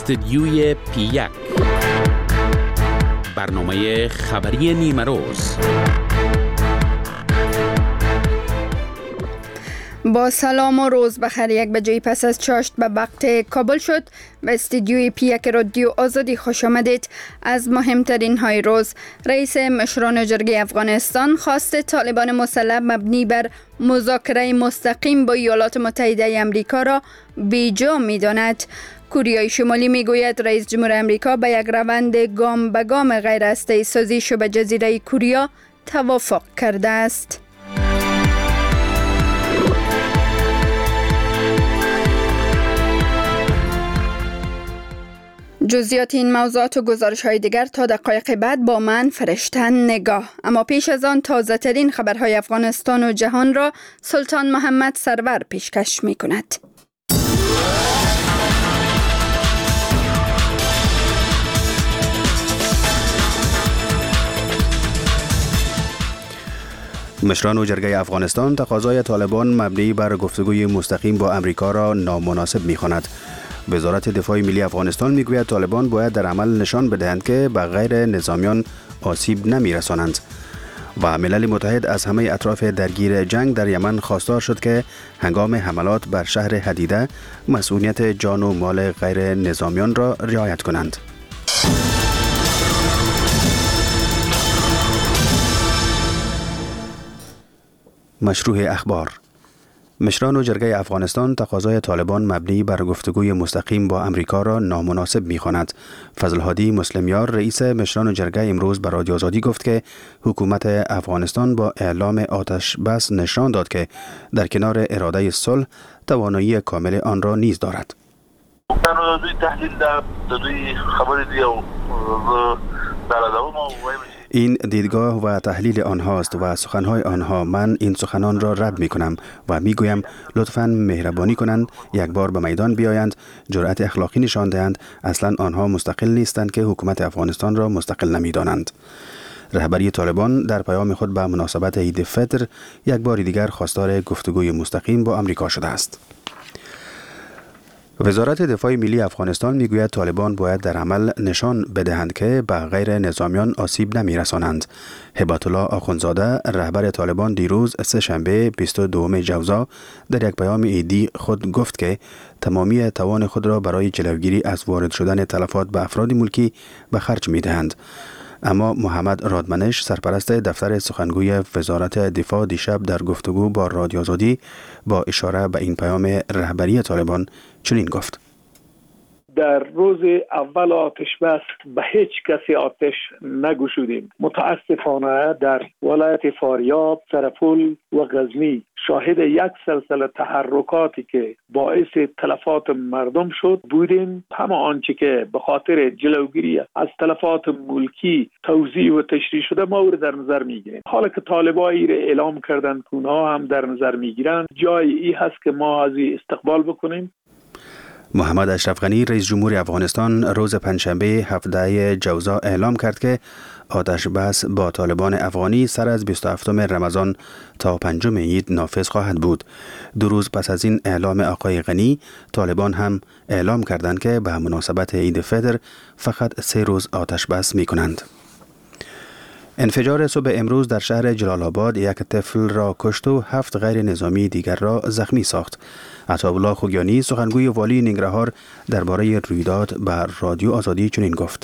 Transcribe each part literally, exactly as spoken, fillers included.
استدیوی پی یک، برنامه خبری نیمه روز. با سلام و روز بخیر. یک بجه پس از چاشت به وقت کابل شد. به استدیوی پی یک رادیو آزادی خوش آمدید. از مهمترین های روز: رئیس مشران جرگه افغانستان خواست طالبان مسلح مبنی بر مذاکره مستقیم با ایالات متحده آمریکا را بیجا می داند. کوریای شمالی می گوید رئیس جمهور آمریکا به یک روند گام به گام غیر هسته‌ای سازی شبه جزیره کوریا توافق کرده است. جزئیات این موضوعات و گزارش های دیگر تا دقایق بعد با من فرشته نگاه. اما پیش از آن تازه ترین خبرهای افغانستان و جهان را سلطان محمد سرور پیشکش می کند. مشران جرگه افغانستان تقاضای طالبان مبنی بر گفتگوی مستقیم با امریکا را نامناسب می خواند. وزارت دفاع ملی افغانستان میگوید طالبان باید در عمل نشان بدهند که به غیر نظامیان آسیب نمیرسانند و ملل متحد از همه اطراف درگیر جنگ در یمن خواستار شد که هنگام حملات بر شهر حدیده مسئولیت جان و مال غیر نظامیان را رعایت کنند. مشروع اخبار: مشران و جرگه افغانستان تقاضای طالبان مبنی بر گفتگوی مستقیم با امریکا را نامناسب می‌خواند. فضل‌هادی مسلمیار رئیس مشران و جرگه امروز به رادیو آزادی گفت که حکومت افغانستان با اعلام آتش بس نشان داد که در کنار اراده صلح توانایی کامل آن را نیز دارد. این دیدگاه و تحلیل آنهاست و سخنهای آنها. من این سخنان را رد می کنم و می گویم لطفاً مهربانی کنند یک بار به میدان بیایند، جرأت اخلاقی نشان دهند. اصلاً آنها مستقل نیستند که حکومت افغانستان را مستقل نمی دانند. رهبری طالبان در پیام خود به مناسبت عید فطر یک بار دیگر خواستار گفتگوی مستقیم با امریکا شده است. وزارت دفاع ملی افغانستان میگوید طالبان باید در عمل نشان بدهند که به غیر نظامیان آسیب نمیرسانند. هبت الله آخوندزاده رهبر طالبان دیروز سه شنبه بیست و دوم جوزا در یک پیام عیدی خود گفت که تمامی توان خود را برای جلوگیری از وارد شدن تلفات به افراد ملکی به خرج میدهند. اما محمد رادمنش سرپرست دفتر سخنگوی وزارت دفاع دیشب در گفتگو با رادیو آزادی با اشاره به این پیام رهبری طالبان چنین گفت: در روز اول آتش بس به هیچ کسی آتش نگشودیم. متاسفانه در ولایت فاریاب، سرپل و غزنی شاهد یک سلسله تحرکاتی که باعث تلفات مردم شد بودیم. همه آنچه که به خاطر جلوگیری از تلفات ملکی توزیع و تشریح شده ما رو در نظر میگیریم. حالا که طالبایی را اعلام کردن که اونها هم در نظر میگیرن، جای ای هست که ما از استقبال بکنیم. محمد اشرف غنی رئیس جمهور افغانستان روز پنجشنبه هفدهم جوزا اعلام کرد که آتش بس با طالبان افغانی سر از بیست و هفتم رمضان تا پنجم عید نافذ خواهد بود. دو روز پس از این اعلام آقای غنی، طالبان هم اعلام کردند که به مناسبت عید فطر فقط سه روز آتش بس می کنند. انفجار صبح امروز در شهر جلال آباد یک طفل را کشت و هفت غیر نظامی دیگر را زخمی ساخت. عطاالله خوگیانی سخنگوی والی ننگرهار درباره رویداد به رادیو آزادی چنین گفت: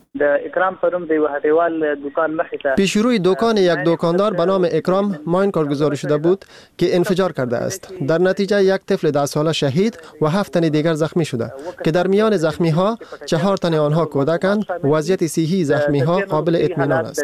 پیش روی دکان یک دکاندار به نام اکرام ماین کارگزاری شده بود که انفجار کرده است. در نتیجه یک طفل ده ساله شهید و هفت تن دیگر زخمی شده که در میان زخمی ها چهار تن آنها کودکند. وضعیت صحی زخمی ها قابل اطمینان است.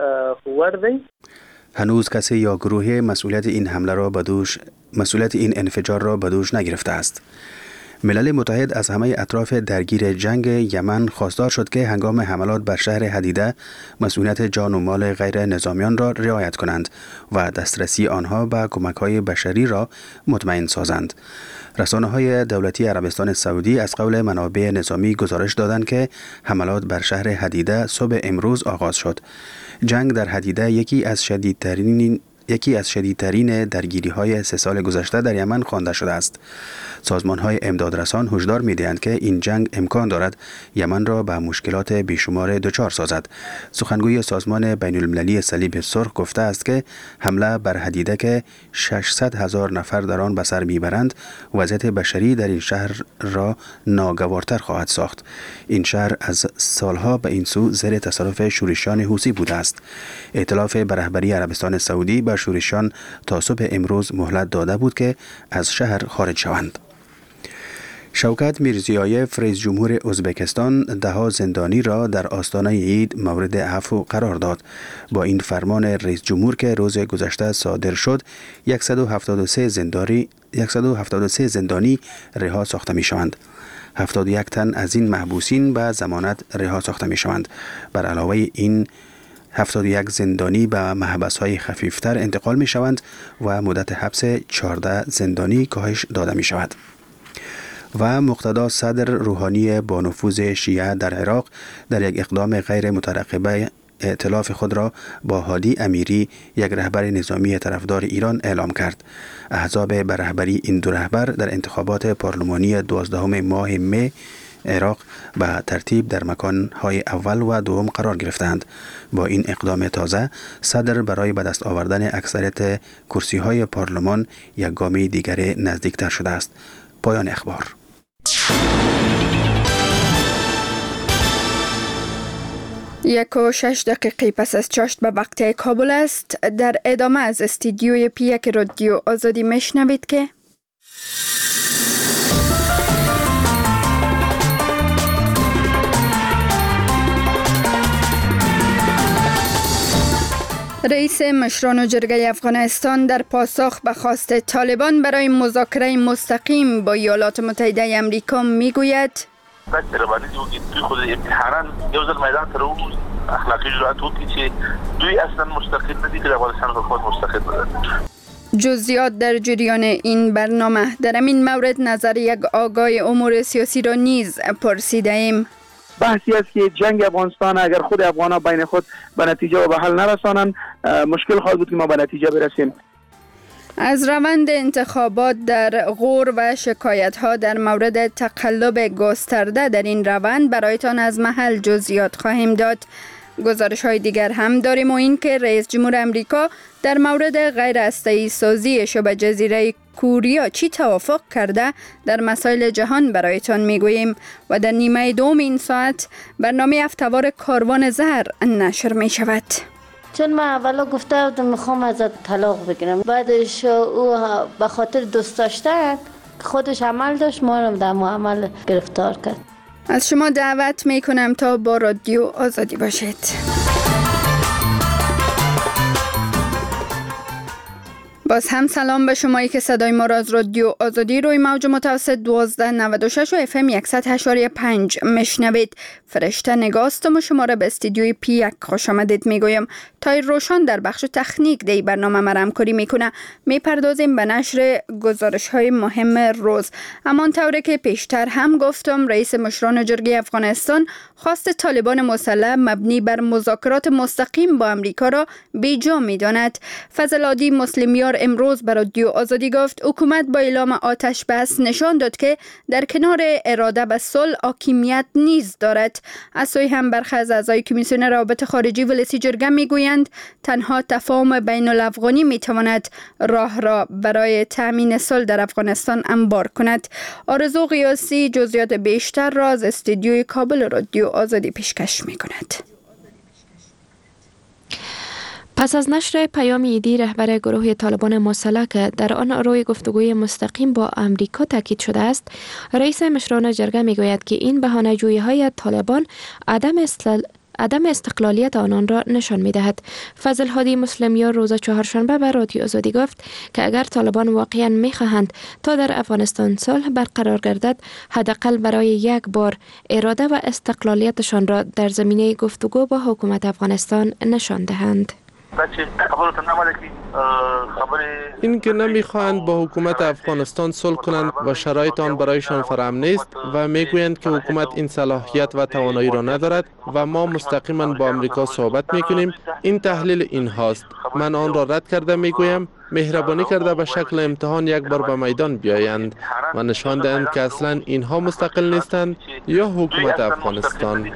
هنوز کسی یا گروه مسئولیت این حمله را به دوش مسئولیت این انفجار را به دوش نگرفته است. ملل متحد از همه اطراف درگیر جنگ یمن خواستار شد که هنگام حملات بر شهر حدیده مسئولیت جان و مال غیر نظامیان را رعایت کنند و دسترسی آنها به کمک‌های بشری را مطمئن سازند. رسانه‌های دولتی عربستان سعودی از قول منابع نظامی گزارش دادند که حملات بر شهر حدیده صبح امروز آغاز شد. جنگ در حدیده یکی از شدیدترین یکی از شدیدترین درگیری های سه سال گذشته در یمن خوانده شده است. سازمان های امدادرسان هشدار می دهند که این جنگ امکان دارد یمن را به مشکلات بیشمار دچار سازد. سخنگوی سازمان بین المللی صلیب سرخ گفته است که حمله بر حدیده که ششصد هزار نفر در آن به سر میبرند وضعیت بشری در این شهر را ناگوارتر خواهد ساخت. این شهر از سالها به این سو زیر تصرف شورشیان حوثی بوده است. ائتلاف به رهبری عربستان سعودی به شورشیان تا صبح امروز مهلت داده بود که از شهر خارج شوند. شوکت میرزیایف رئیس جمهور ازبکستان ده زندانی را در آستانه عید مورد عفو قرار داد. با این فرمان رئیس جمهور که روز گذشته صادر شد، صد و هفتاد و سه زندانی صد و هفتاد و سه زندانی رها ساخته می شوند. هفتاد و یک تن از این محبوسین به ضمانت رها ساخته می شوند. بر علاوه این هفتاد و یک زندانی به محبس‌های خفیفتر انتقال می شوند و مدت حبس چهارده زندانی کاهش داده می شود. و مقتدا صدر روحانی با نفوذ شیعه در عراق در یک اقدام غیر مترقبه ائتلاف خود را با هادی امیری، یک رهبر نظامی طرفدار ایران، اعلام کرد. احزاب به رهبری این دو رهبر در انتخابات پارلمانی دوازدهم ماه می عراق به ترتیب در مکانهای اول و دوم قرار گرفتند. با این اقدام تازه، صدر برای به دست آوردن اکثریت کرسی‌های پارلمان یک گام دیگر نزدیکتر شده است. پایان اخبار. یک و شش دقیقه پس از چاشت به وقت کابل است. در ادامه از استودیوی پی یک رادیو آزادی میشنوید که رئیس مشران جرگه افغانستان در پاسخ به خواست طالبان برای مذاکره مستقیم با ایالات متحده آمریکا میگوید خود امتحانا یو ځل میدان تر اوس اخلاقی جرأت وکړي چې دوی اصلا مستقل ندي که افغانستان حکومت مستقل بدن. جزئیات در جریان این برنامه. در این مورد نظر یک آگاه امور سیاسی را نیز پرسیده ایم. بحثی است که جنگ افغانستان اگر خود افغان‌ها بین خود به نتیجه و به حل نرسانند مشکل خواهد بود که ما به نتیجه برسیم. از روند انتخابات در غور و شکایت‌ها در مورد تقلب گسترده در این روند برایتان از محل جزئیات خواهیم داد. گزارش‌های دیگر هم داریم و این که رئیس جمهور امریکا در مورد غیر هسته‌ای سازی شبه جزیره کوریا چی توافق کرده در مسائل جهان برایتان میگوییم و در نیمه دوم این ساعت برنامه هفته‌وار کاروان زهر نشر می شود. چون من اولا گفته بودم میخوام ازت طلاق بگیرم، بعدش او به خاطر دوست داشتن خودش عمل داشت، ما رو در معامل گرفتار کرد. از شما دعوت میکنم تا با رادیو آزادی باشید. باز هم سلام به شمایی که صدای ما را از رادیو آزادی روی موج متوسط دوازده نود و شش و اف ام صد و هشت و پنج میشنوید. فرشته نگاستم و شما را به استودیوی پی یک خوش آمدید میگویم. تای روشان در بخش تکنیک دی برنامه ما همکاری میکنه. میپردازیم به نشر گزارش های مهم روز. همان طوری که پیشتر هم گفتم، رئیس مشران جرگه افغانستان خواست طالبان مسلح مبنی بر مذاکرات مستقیم با امریکا را بیجا میداند. فضل عادی مسلمیار امروز بر رادیو آزادی گفت حکومت با اعلام آتش بس نشان داد که در کنار اراده به صلح حاکمیت نیز دارد. از سوی هم برخی از اعضای کمیسیون روابط خارجی ولسی جرگه میگویند تنها تفاهم بین الافغانی میتواند راه را برای تامین صلح در افغانستان انبار کند. آرزو قیاسی جزئیات بیشتر را از استودیوی کابل رادیو آزادی پیشکش میکند. پس از نشر پیام ایدی رهبر گروه طالبان مسلح که در آن روی گفتگوی مستقیم با امریکا تاکید شده است، رئیس مشران جرگه میگوید که این بهانه‌جویی های طالبان عدم استقلال عدم استقلالیت آنان را نشان می‌دهد. فضل هادی مسلمیار روز چهارشنبه به رادیو آزادی گفت که اگر طالبان واقعاً می‌خواهند تا در افغانستان صلح برقرار گردد، حداقل برای یک بار اراده و استقلالیتشان را در زمینه گفتگو با حکومت افغانستان نشان دهند. این که نمیخواهند با حکومت افغانستان صلح کنند و شرایط آن برایشان فراهم نیست و میگویند که حکومت این صلاحیت و توانایی را ندارد و ما مستقیما با امریکا صحبت میکنیم. این تحلیل این هاست. من آن را رد کرده میگویم مهربانی کرده به شکل امتحان یک بار به میدان بیایند و نشان دهند که اصلا اینها مستقل نیستند یا حکومت افغانستان.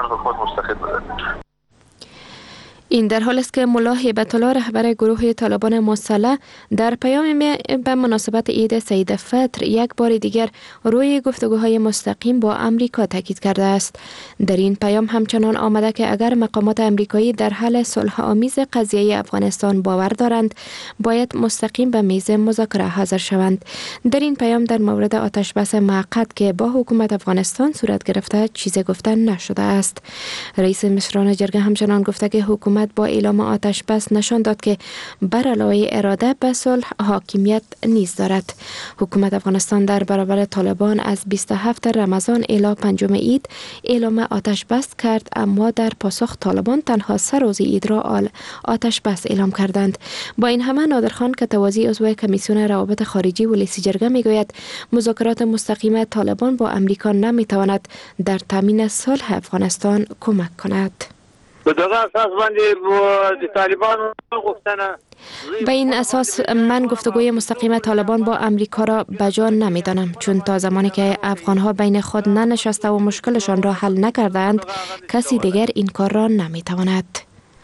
این در حال است که ملا هیبت الله رهبر گروه طالبان مسلح در پیام به مناسبت عید سید فطر یک بار دیگر روی گفتگوهای مستقیم با امریکا تاکید کرده است. در این پیام همچنان آمده که اگر مقامات امریکایی در حل صلح آمیز قضیه افغانستان باور دارند باید مستقیم به میز مذاکره حاضر شوند. در این پیام در مورد آتش بس موقت که با حکومت افغانستان صورت گرفته چیزی گفته نشده است. رئیس مشران جرگه همچنان گفته که حکومت با اعلام آتش بس نشان داد که بر علاوه اراده به صلح حاکمیت نیز دارد. حکومت افغانستان در برابر طالبان از بیست و هفتم رمضان الی پنجم عید اعلام آتش بس کرد، اما در پاسخ طالبان تنها سه روز عید را آتش بس اعلام کردند. با این همه نادرخان کتوازی عضو کمیسیون روابط خارجی ولیسی جرگه میگوید مذاکرات مستقیم طالبان با امریکا نمیتواند در تامین صلح افغانستان کمک کند. به دغه اساس باندې طالبان غوښتنه به این اساس من گفتگوی مستقیم طالبان با امریکا را بجا نمیدانم، چون تا زمانی که افغانها بین خود ننشسته و مشکلشان را حل نکردند کسی دیگر این کار را نمیتواند.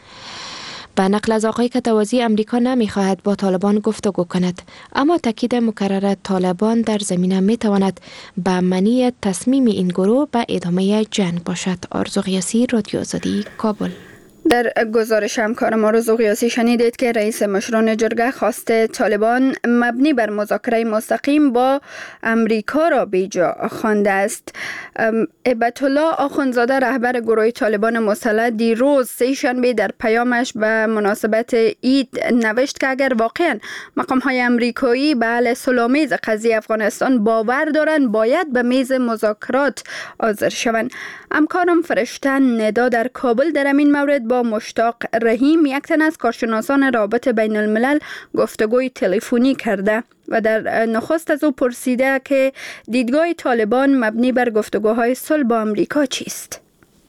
به نقل از آقای کتوازی امریکا نمیخواهد با طالبان گفتگو کند، اما تاکید مکرر طالبان در زمینه میتواند به معنی تصمیم این گروه به ادامه جنگ باشد. آرزو قیاسی، رادیو آزادی، کابل. در گزارش همکارم آرزو قیاسی شنیدید که رئیس مشران جرگه خواست طالبان مبنی بر مذاکره مستقیم با امریکا را بیجا خوانده است. هیبت الله آخوندزاده رهبر گروه طالبان مسلح دیروز سه شنبه در پیامش به مناسبت عید نوشت که اگر واقعا مقام های امریکایی به حل صلح‌آمیز قضیه افغانستان باور دارند باید به میز مذاکرات حاضر شوند. همکارم فرشته ندا در کابل در این مورد با مشتاق رحیم یک تن از کارشناسان روابط بین الملل گفتگوی تلفنی کرده و در نخست از او پرسیده که دیدگاه طالبان مبنی بر گفتگوهای صلح با امریکا چیست؟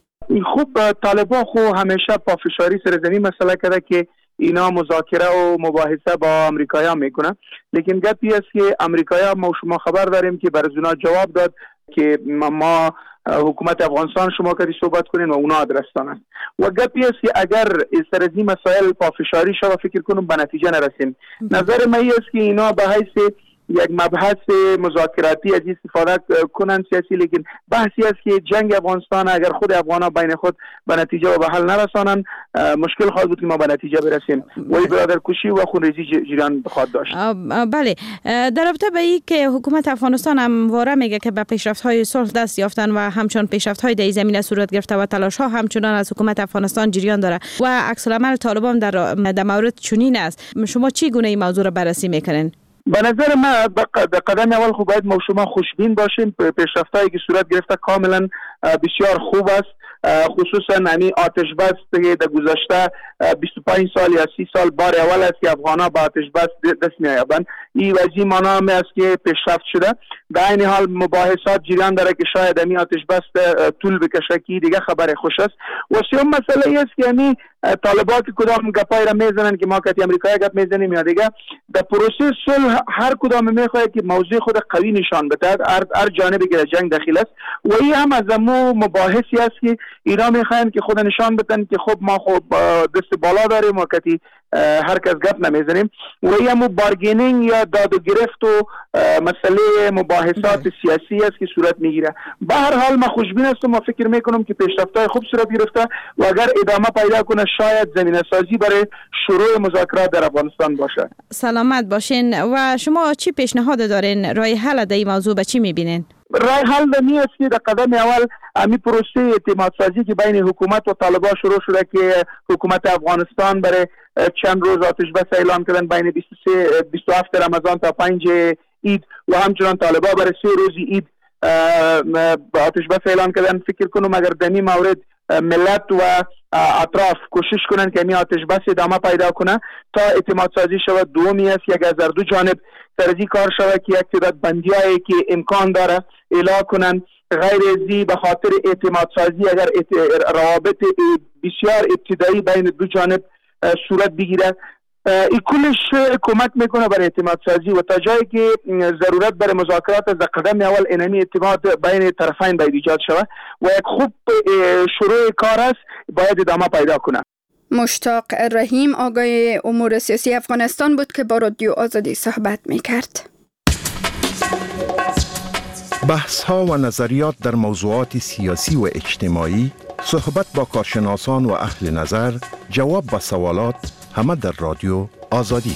خب طالبان خو همیشه پافشاری سر زمین مسئله کرده که اینا مذاکره و مباحثه با امریکایان میکنه، لیکن گپی است که امریکایان ما شما خبر داریم که بر اونا جواب داد که ما حکومت افغانستان شما کدی صحبت کنین و اونا ادرستان است و گپی است که اگر سر از این مسائل پافشاری شود فکر کنم به نتیجه نرسیم. نظر من است که اینا به حیث یک مبحث مذاکراتی از استفاده کنن سیاسی، لیکن بحثی است که جنگ افغانستان اگر خود افغانا بین خود به نتیجه و به حل نرسانن مشکل خواهد بود که ما به نتیجه برسیم و برادر کشی و خونریزی جریان خواهد داشت. بله، در رابطه به این که حکومت افغانستان همواره میگه که به پیشرفت‌های صلح دست یافتن و همچنان پیشرفت‌های در این زمینه صورت گرفته و تلاش‌ها همچنان از حکومت افغانستان جریان داره و عکس العمل طالبان در در مورد چنین است. شما چی گونه این موضوع را بررسی میکنین؟ به نظر من به قدم اول خوب باید ما شما خوشبین باشیم. پیشرفتایی که صورت گرفته کاملا بسیار خوب است، خصوصا نمی آتش بس در گذشته بیست و پنج سال یا سی سال بار اول است که افغانا با آتش بس دست می‌یابند. این وضعی معنی است که پیشرفت شده. در این حال مباحثات جریان داره که شاید امی آتش بس طول بکشه که دیگه خبر خوش است. و سوم مسئله ای است که امی طالبان که کدام گپای را میزنن که ما کتی امریکایی گپ میزنیم یا دیگه در پروسه صلح هر کدام میخواد که موضوع خود قوی نشان بده، هر هر جانبی که جنگ داخل است و این هم از امو مباحثی است که اینا میخواین که خود نشان بدن که خب ما خب دست بالا داریم و کتی هر کس گپ نمیزنیم و این هم بارگینینگ یا داد و گرفت و مسئله مباحثات سیاسی است که صورت میگیره. به هر حال من خوشبین هستم و فکر میکنم که پیشرفت‌های خوب صورت گرفته و اگر ادامه پیدا کنه شاید زمینه سازی برای شروع مذاکرات در افغانستان باشه. سلامت باشین. و شما چی پیشنهاد دارین؟ راه حل در این موضوع به چی میبینین؟ راه حل دمی است که در قدم اول امی پروسه اعتماد سازی که بین حکومت و طالبان شروع شده که حکومت افغانستان برای چند روز آتش بس اعلام کردن بین بیست و سه بیست و هفت رمضان تا پنج عید و همچنان طالبان برای سه روز عید آتش بس اعلام کردن. فکر کنم اگر دمی مورد ملت و اطراف کوشش کنن که این آتش بس ادامه پیدا کنه تا اعتماد سازی شود. دومی است یک از دو جانب ترجیح کار شود که یک تعداد بندیایی که امکان داره اعلام کنن غیر ازی به خاطر اعتماد سازی اگر روابط بسیار ابتدایی بین دو جانب صورت بگیره این کلش کمک میکنه برای اعتماد سازی و تا جایی که ضرورت برای مذاکرات از قدم اول انمی اعتماد بین طرفین باید ایجاد شود و یک خوب شروع کار است باید ادامه پیدا کنه. مشتاق رحیم آقای امور سیاسی افغانستان بود که با رادیو آزادی صحبت میکرد. بحث ها و نظریات در موضوعات سیاسی و اجتماعی، صحبت با کارشناسان و اهل نظر، جواب به سوالات، همه در رادیو آزادی.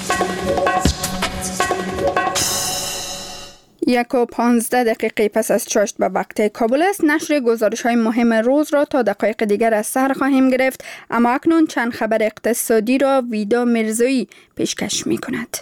یک و پانزده دقیقه پس از چاشت به وقت کابل است. نشر گزارش های مهم روز را تا دقایق دیگر از سر خواهیم گرفت، اما اکنون چند خبر اقتصادی را ویدا مرزایی پیشکش می کند.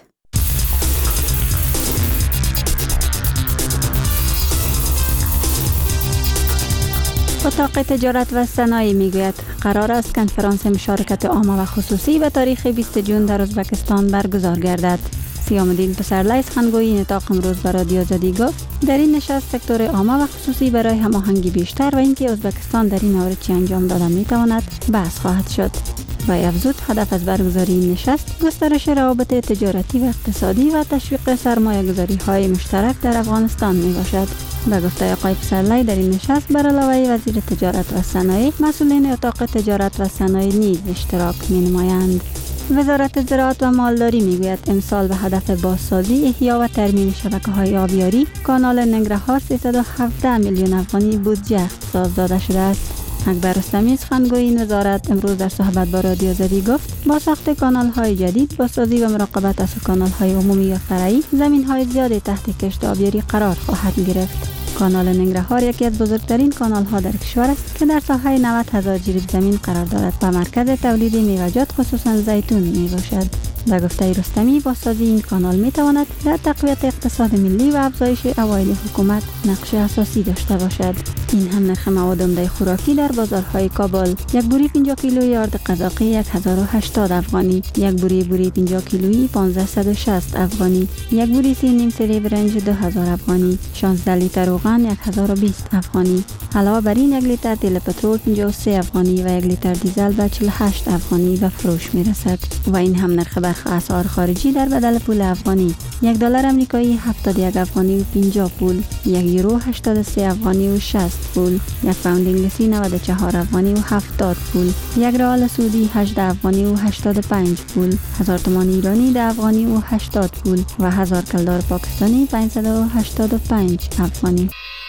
اتاق تجارت و صنایع میگوید قرار است کنفرانس مشارکت عامه و خصوصی به تاریخ بیست جون در ازبکستان برگزار گردد. سیام الدین پسرلی سخنگوی این اتاق امروز به رادیو آزادی گفت در این نشست سکتور عامه و خصوصی برای هماهنگی بیشتر و اینکه ازبکستان در این مورد چه انجام دادن میتواند بحث خواهد شد. و افزود هدف از برگزاری این نشست گسترش روابط تجارتی و اقتصادی و تشویق سرمایه‌گذاری های مشترک در افغانستان می باشد. به گفته آقای پسرلی در این نشست بر علاوه وزیر تجارت و صنایع مسئولین اتاق تجارت و صنایع نیز اشتراک می نمایند. وزارت زراعت و مالداری میگوید امسال به هدف بازسازی، احیا و ترمیم شبکه‌های آبیاری کانال ننگرهار سیصد و هفده میلیون افغانی بودجه اختصاص داده شده است. اکبر رستمی سخنگوی این وزارت امروز در صحبت با رادیو آزادی گفت با ساخت کانال‌های جدید، بازسازی و مراقبت از کانال‌های عمومی و فرعی، زمین‌های زیادی تحت کشت آبیاری قرار خواهد گرفت. کانال ننگرهار یکی از بزرگترین کانال‌ها در کشور است که در ساحه نود هزار جریب زمین قرار دارد و مرکز تولید میوه‌جات خصوصا زیتون میباشد. به گفته رستمی بازسازی این کانال میتواند در تقویت اقتصاد ملی و افزایش عواید حکومت نقش اساسی داشته باشد. این هم نرخ مواد عمده خوراکی در بازارهای کابل: یک بوری پنجاه کیلویی آرد قزاقی یک هزار و هشتاد افغانی، یک بوری بوری پنجاه کیلویی پانصد و شصت افغانی، یک بوری سی نیم سری برنج دو هزار افغانی، شانزده لیتر روغن یک هزار و بیست افغانی. علاوه بر این یک لیتر تیل پترول پنجاه و سه افغانی و یک لیتر دیزل به چهل و هشت افغانی به فروش میرسد. و این هم نرخ برخی اسعار خارجی در بدل پول افغانی: یک دلار آمریکایی هفتاد و یک افغانی و پنجاه پول، یک یورو هشتاد و سه افغانی و شصت پول، یک پوند انگلیسی نود و چهار افغانی و هفتاد پول، یک ریال سعودی هجده افغانی و هشتاد و پنج پول، هزار تومان ایرانی ده افغانی و هشتاد پول و هزار کلدار پاکستانی پانصد و هشتاد و پنج افغانی.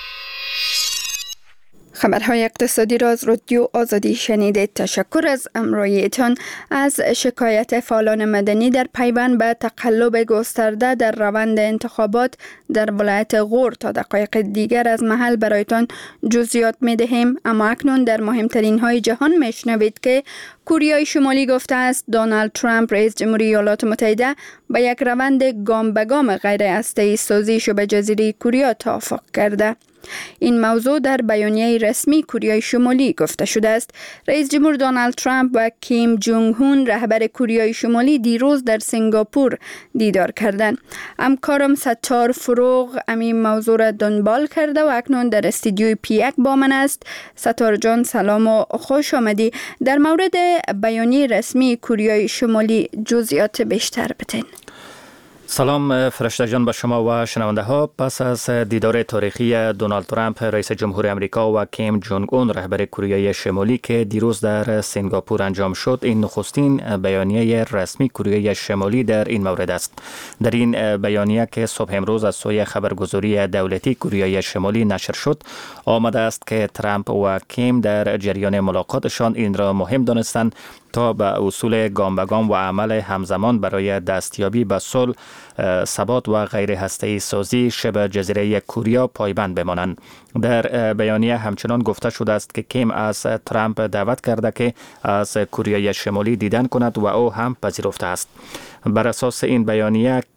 خبرهای اقتصادی را از رادیو آزادی شنیدید. تشکر از همراهیتان. از شکایت فعالان مدنی در پیوند به تقلب گسترده در روند انتخابات در ولایت غور تا دقایق دیگر از محل برایتان جزئیات می دهیم، اما اکنون در مهمترین های جهان می شنوید که کره شمالی گفته است دونالد ترامپ رئیس جمهوری ایالات متحده به یک روند گام به گام غیر هسته‌ای سازی شبه جزیره کره توافق کرده. این موضوع در بیانیه رسمی کره شمالی گفته شده است. رئیس جمهور دونالد ترامپ و کیم جونگ هون رهبر کره شمالی دیروز در سنگاپور دیدار کردند. همکارم ستار فروغ امین موضوع را دنبال کرده و اکنون در استودیوی پی یک با من است. ستار جان سلام و خوش آمدی. در مورد بیانیه رسمی کره شمالی جزئیات بیشتر بتین. سلام فرشته جان به شما و شنونده ها. پس از دیدار تاریخی دونالد ترامپ رئیس جمهور امریکا و کیم جونگ اون رهبر کره شمالی که دیروز در سنگاپور انجام شد، این نخستین بیانیه رسمی کره شمالی در این مورد است. در این بیانیه که صبح امروز از سوی خبرگزاری دولتی کره شمالی نشر شد، آمده است که ترامپ و کیم در جریان ملاقاتشان این را مهم دانستند تا به اصول گام به گام و عمل همزمان برای دستیابی به صلح، ثبات و غیر هسته‌ای سازی شبه جزیره کره پایبند بمانند. در بیانیه همچنان گفته شده است که کیم از ترامپ دعوت کرده که از کره شمالی دیدن کند و او هم پذیرفته است. بر اساس این بیانیه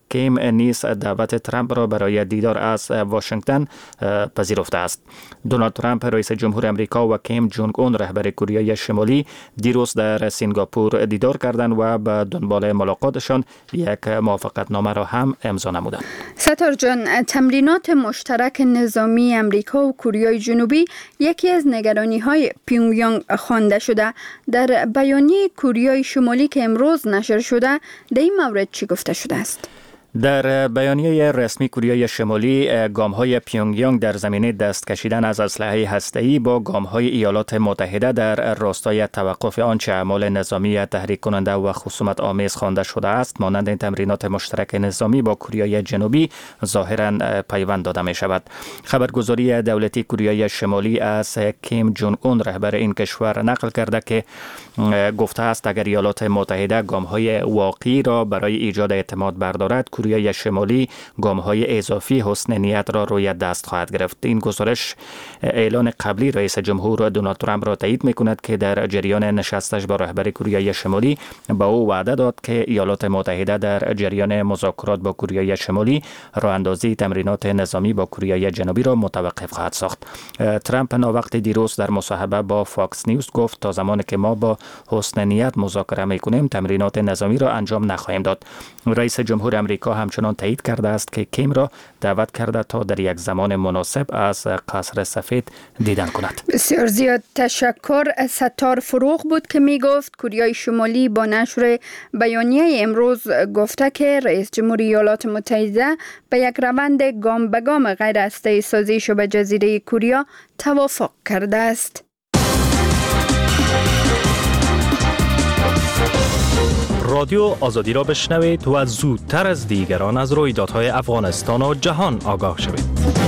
کیم نیز دعوت ترامپ را برای دیدار از واشنگتن پذیرفته است. دونالد ترامپ رئیس جمهور امریکا و کیم جونگ اون رهبر کره شمالی دیروز در سینگاپور دیدار کردند و به دنبال ملاقاتشان یک موافقتنامه را هم امضا نمودند. ستار جان، تمرینات مشترک نظامی امریکا و کره جنوبی یکی از نگرانی‌های پیونگیانگ خوانده شده. در بیانیه کره شمالی که امروز نشر شده در این مورد چی گفته شده است؟ در بیانیه رسمی کره شمالی، گام‌های پیونگیانگ در زمینه دست کشیدن از اسلحه هسته‌ای با گام‌های ایالات متحده در راستای توقف آنچه اعمال نظامی تحریک کننده و خصومت آمیز خوانده شده است، مانند این تمرینات مشترک نظامی با کره جنوبی ظاهراً پیوند داده می شود. خبرگزاری دولتی کره شمالی از کیم جونگ اون رهبر این کشور نقل کرده که گفته است اگر ایالات متحده گام‌های واقعی را برای ایجاد اعتماد بردارد، کره شمالی گام‌های اضافی حسن نیت را روی دست خواهد گرفت. این گزارش اعلان قبلی رئیس جمهور دونالد ترامپ را تایید می‌کند که در جریان نشستش با رهبر کره شمالی با او وعده داد که ایالات متحده در جریان مذاکرات با کره شمالی راه اندازی تمرینات نظامی با کره جنوبی را متوقف خواهد ساخت. ترامپ ناوقت دیروز در مصاحبه با فاکس نیوز گفت تا زمانی که ما با حسن نیت مذاکره می‌کنیم تمرینات نظامی را انجام نخواهیم داد. رئیس جمهور امریکا همچنان تایید کرده است که کیم را دعوت کرده تا در یک زمان مناسب از قصر سفید دیدن کند. بسیار زیاد تشکر. ستار فروغ بود که می گفت کره شمالی با نشر بیانیه امروز گفته که رئیس جمهور ایالات متحده به یک روند گام به گام غیر هسته‌ای سازی شبه جزیره کره توافق کرده است. رادیو آزادی را بشنوید و زودتر از دیگران از رویدادهای افغانستان و جهان آگاه شوید.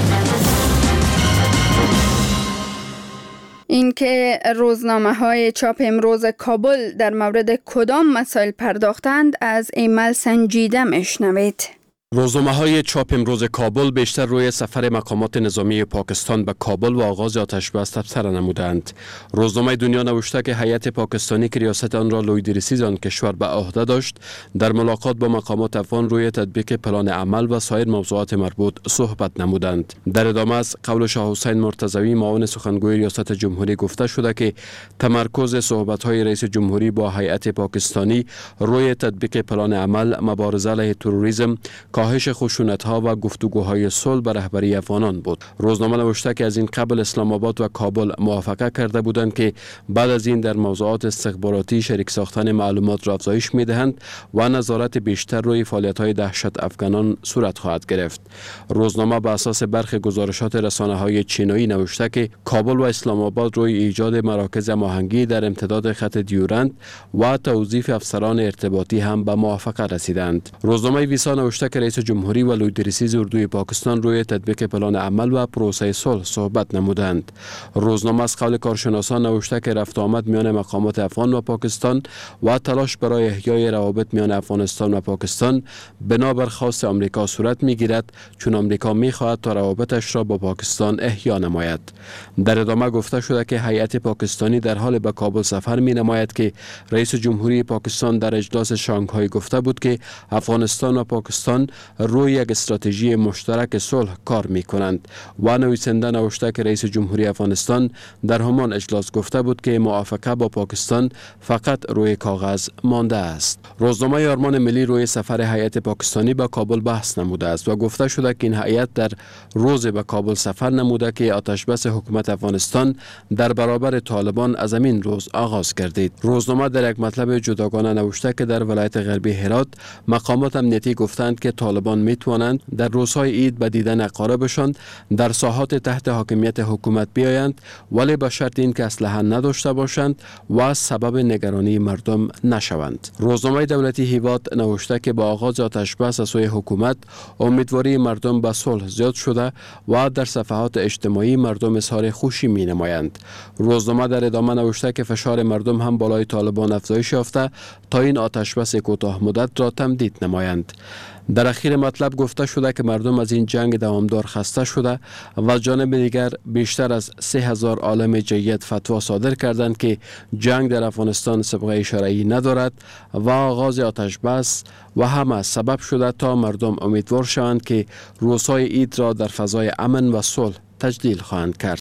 اینکه روزنامه های چاپ امروز کابل در مورد کدام مسائل پرداختند از ایمل سنجیده میشنوید. روزنامه های چاپ امروز کابل بیشتر روی سفر مقامات نظامی پاکستان به کابل و آغاز آتش بس تبصره نمودند. روزنامه دنیا نوشته که هیئت پاکستانی که ریاست آن را لویدریسیز آن کشور به عهده داشت در ملاقات با مقامات افغان روی تطبیق پلان عمل و سایر موضوعات مربوط صحبت نمودند. در ادامه از قول شاه حسین مرتضوی معاون سخنگوی ریاست جمهوری گفته شده که تمرکز صحبت های رئیس جمهوری با هیئت پاکستانی روی تطبیق پلان عمل، مبارزه علیه تروریسم، کاهش خشونت‌ها و گفتگوهای صلح به رهبری افغانان بود. روزنامه نوشته که از این قبل اسلام آباد و کابل موافقه کرده بودند که بعد از این در موضوعات استخباراتی شریک ساختن معلومات را افزایش می‌دهند و نظارت بیشتر روی فعالیت‌های دهشت افغانان صورت خواهد گرفت. روزنامه بر اساس برخی گزارشات رسانه‌های چینی نوشته که کابل و اسلام آباد روی ایجاد مراکز هماهنگی در امتداد خط دیورند و توظیف افسران ارتباطی هم به موافقه رسیدند. روزنامه ویسا نوشته که رئیس جمهوری و لویدریسیز اردوی پاکستان روی تطبیق پلان عمل و پروسه صلح صحبت نمودند. روزنامه از قول کارشناسان نوشته که رفت آمد میان مقامات افغان و پاکستان و تلاش برای احیای روابط میان افغانستان و پاکستان بنابر خواست آمریکا صورت میگیرد، چون آمریکا میخواهد تا روابطش را با پاکستان احیا نماید. در ادامه گفته شده که هیئت پاکستانی در حال به کابل سفر می نماید که رئیس جمهوری پاکستان در اجلاس شانگهای گفته بود که افغانستان و پاکستان روی یک استراتژی مشترک صلح کار می کنند و نویسنده نوشته که رئیس جمهوری افغانستان در همان اجلاس گفته بود که موافقه با پاکستان فقط روی کاغذ مانده است. روزنامه آرمان ملی روی سفر هیئت پاکستانی به کابل بحث نموده است و گفته شده که این هیئت در روز به کابل سفر نموده که آتش بس حکومت افغانستان در برابر طالبان از همین روز آغاز گردید. روزنامه در یک مطلب جداگانه نوشته که در ولایت غربی هرات مقامات امنیتی گفتند که طالبان می توانند در روزهای عید به دیدن اقاربشان در ساحات تحت حاکمیت حکومت بیایند، ولی با شرط این که اسلحه نداشته باشند و سبب نگرانی مردم نشوند. روزنامه دولتی هیواد نوشته که با آغاز آتش بس از سوی حکومت امیدواری مردم به صلح زیاد شده و در صفحات اجتماعی مردم اظهار خوشی می نمایند. روزنامه در ادامه نوشته که فشار مردم هم بالای طالبان افزایش یافته تا این آتش بس کوتاه مدت را تمدید نمایند. در اخیر مطلب گفته شده که مردم از این جنگ دوامدار خسته شده و از جانب دیگر بیشتر از سه هزار عالم جیت فتوا صادر کردند که جنگ در افغانستان سابقه شرعی ندارد و آغاز آتش بس و همه سبب شده تا مردم امیدوار شوند که روزهای عید را در فضای امن و صلح تجلیل خواهند کرد.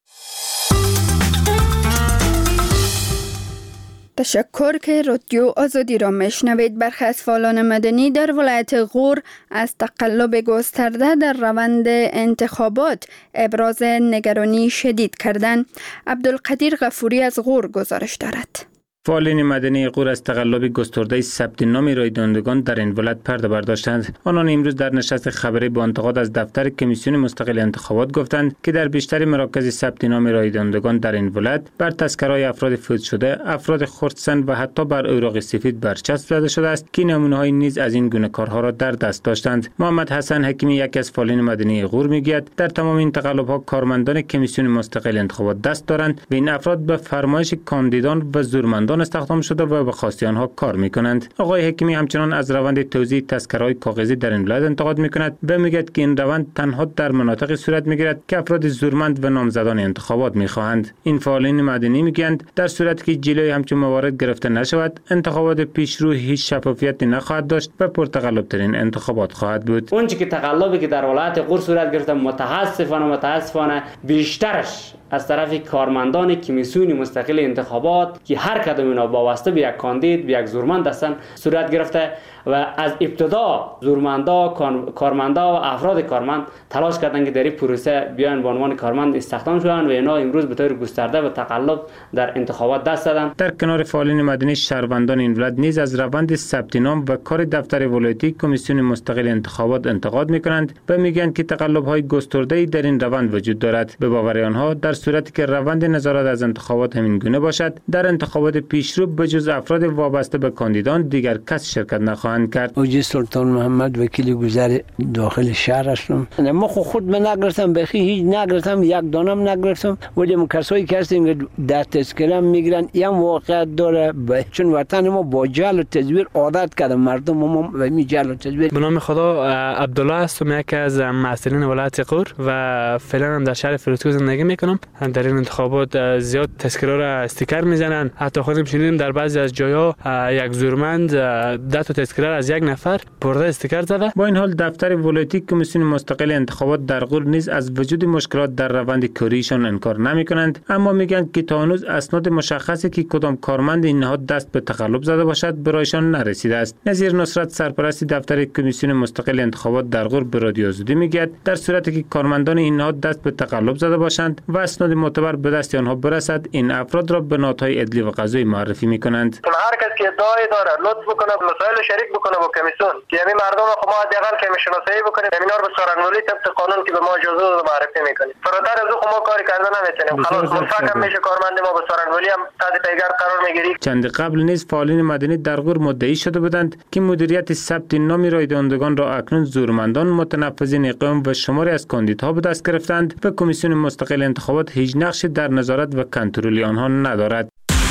تشکر که رادیو آزادی را میشنوید. برخی از فعالان مدنی در ولایت غور از تقلب گسترده در روند انتخابات ابراز نگرانی شدید کردند. عبدالقدیر غفوری از غور گزارش دارد. فعالین مدنی غور از تقلب گسترده ثبت نام رای دهندگان در این ولایت پرده برداشتند. آنان امروز در نشست خبری با انتقاد از دفتر کمیسیون مستقل انتخابات گفتند که در بیشتر مراکز ثبت نام رای دهندگان در این ولایت بر تذکره‌های افراد فوت شده، افراد خردسن و حتی بر اوراق سفید برچسب زده شده است که نمونه‌های نیز از این گونه کارها را در دست داشتند. محمد حسن حکیمی یکی از فعالین مدنی غور میگوید در تمام این تقلب‌ها کارمندان کمیسیون مستقل انتخابات دست دارند و این افراد به فرمایش کاندیدان و زورمندان استخدام شده و به خواسته آنها کار میکنند. آقای حکیمی همچنان از روند توزیع تذکره‌های کاغذی در این ولایت انتقاد میکند و میگوید که این روند تنها در مناطقی صورت میگیرد که افراد زورمند و نامزدان انتخابات میخواهند. این فعالین مدنی میگویند در صورتی که جلوی همچون موارد گرفته نشود انتخابات پیشرو هیچ شفافیتی نخواهد داشت و پرتقلب ترین انتخابات خواهد بود. اون چیزی که تقلبی که در ولایت غور صورت گرفته متاسفانه متاسفانه بیشترش از طرف کارمندان کمیسیون مستقل انتخابات که هر کدام اینا وابسته به یک کاندید به یک زورمند هستند صورت گرفته و از ابتدا زورمندا کارمندا و افراد کارمند تلاش کردند که در این پروسه بیان به عنوان کارمند استخدام شوند و اینا امروز به طور گسترده و تقلب در انتخابات دست دادند. در کنار فعالین مدنی شهروندان این ولایت نیز از روند ثبت نام و کار دفتر ولایتی کمیسیون مستقل انتخابات انتقاد میکنند و میگویند که تقلب‌های گسترده‌ای در این روند وجود دارد. به باور آنها در صورتی که روند نظارت از انتخابات همین گونه باشد در انتخابات پیشرو بجز افراد وابسته به کاندیدان دیگر کس شرکت نخواهند کرد. اوجی سلطان محمد وکیل گذر داخل شهر هستم. ما خود خود من نگرفتم بخی هیچ نگرفتم یک دانم نگرفتم ولی ما کسایی که هستیم در تذکره میگیرن این واقعیت داره چون وطن ما با جهل و تزویر عادت کرده مردم ما به می جهل و تزویر. به نام خدا عبدالله هستم یکی از مسئولین ولایت غور و فعلا هم در شهر فروتو زندگی میکنم. در این انتخابات زیاد تذکره را استیکر میزنن. حتی خودم شنیدیم در بعضی از جاها یک زورمند ده تا تذکره از یک نفر برده استیکر زده. با این حال دفتر ولایتی کمیسیون مستقل انتخابات در غور نیز از وجود مشکلات در روند کاریشان انکار نمیکنند، اما میگن که تا هنوز اسناد مشخصی که کدام کارمند این نهاد دست به تقلب زده باشد برایشان نرسیده است. نظیر نصرت سرپرست دفتر کمیسیون مستقل انتخابات در غور به رادیو آزادی میگوید در صورتی که کارمندان این نهاد دست به تقلب زده باشند و اسناد معتبر به دست آنها برسد این افراد را به نهادهای عدلی و قضایی معرفی میکنند. هر کس که ادعای داره لطف بکنه مسائل شریک بکنه با کمیسیون که همین مردم خو ما حداقل که میشناسایی بکنیم همینا رو به سارنولی طبق قانون که به ما اجازه داده معرفی میکنیم. فراتر از او ما کاری کردن نمیتونیم. خلاص منفعل میشه کارمند ما به سارنولی هم تحت پیگرد قرار میگیری. چند قبل نیز فعالین مدنی در غور مدعی شده بودند که مدیریت ثبت نام رای دهندگان را اکنون زورمندان متنفذین قوم و شماری از کاندیدها به دست گرفتند و کمیسیون مستقل انتخابات هیچ نقشی در نظارت و کنترل آنها ندارد.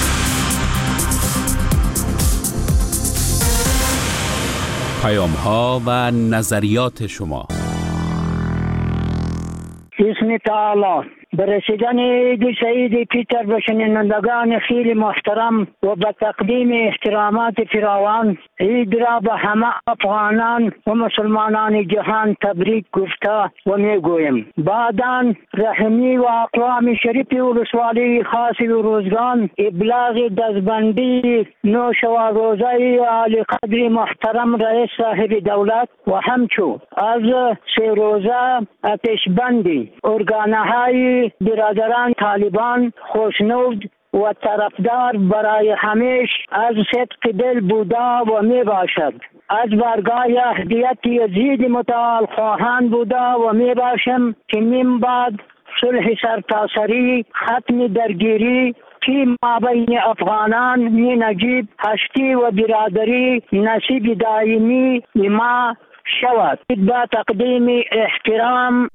پیام ها و نظریات شما. اسم تعالی به رسیدن عید سعید پیتر به شنوندگان خیلی محترم و به تقدیم احترامات فراوان عید را به همه افغانان و مسلمانان جهان تبریک گفته و میگویم. بعداً رحمی و اقوام شریف ولسوالی خاص و روزگان ابلاغ دستبندی نوش و روزه عالی قدر محترم رئیس صاحب دولت و همچو از سه روزه آتشبندی ارگانهای برادران طالبان خوشنود و طرفدار برای همیش از صدق دل بودا و می باشد. از برگاه اهدیت یزید متعال خواهان بودا و می باشم که من بعد صلح سرتاسری ختم درگیری که مابین افغانان می نجیب هستی و برادری نصیب دائمی ما شود. با تقدیم احترام.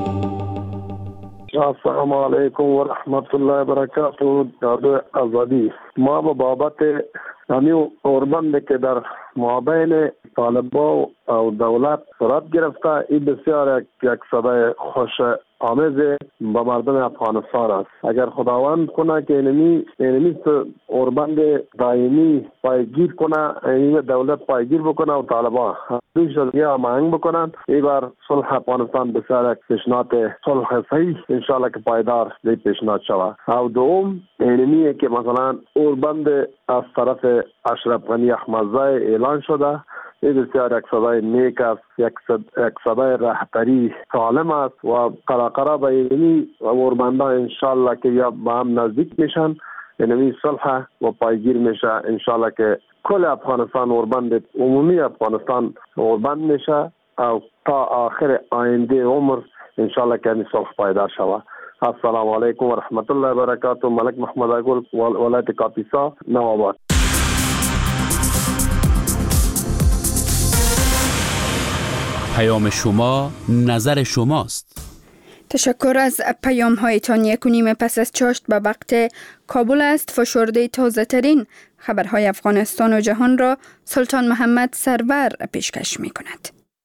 السلام علیکم و رحمت الله و برکاته. رادیو آزادی ما با بابت همیو اوربند که در مابین طالبان و دولت صورت گرفته. این بسیار یک صدای خوش آمیز به مردم افغانستان است. اگر خداوند کنه که اینمی اینمی اوربند دائمی پایگیر کنه، این دولت پایگیر بکنه و طالبان دوش دیگه هماهنگ بکنن، این بار صلح افغانستان بسیار یک پیشنهاد صلح صحیح انشالله که پایدار دی پیشنهاد شود. او دوم اینمیه که مثلا اوربند از طرف اشرف غنی احمدزای اعلان شده. این بسیار یک صدای نیک است، یک صدای رهبری سالم است و قراقره به اینمی اوربندان انشالله که یا با هم نزدیک میشن، اینمی صلح و پایگیر میشه انشالله که کل افغانستان اوربند عمومی افغانستان اوربند میشه و تا آخر آینده عمر انشالله که این صلح پایدار شود. السلام علیکم و رحمت الله و برکاته. ملک محمد اگل، ولایت کاپیسا، نوآباد. پیام شما نظر شماست. تشکر از پیام هایتان. یک و نیم پس از چاشت به وقت کابل است. فشرده تازه ترین خبرهای افغانستان و جهان را سلطان محمد سرور پیشکش می کند.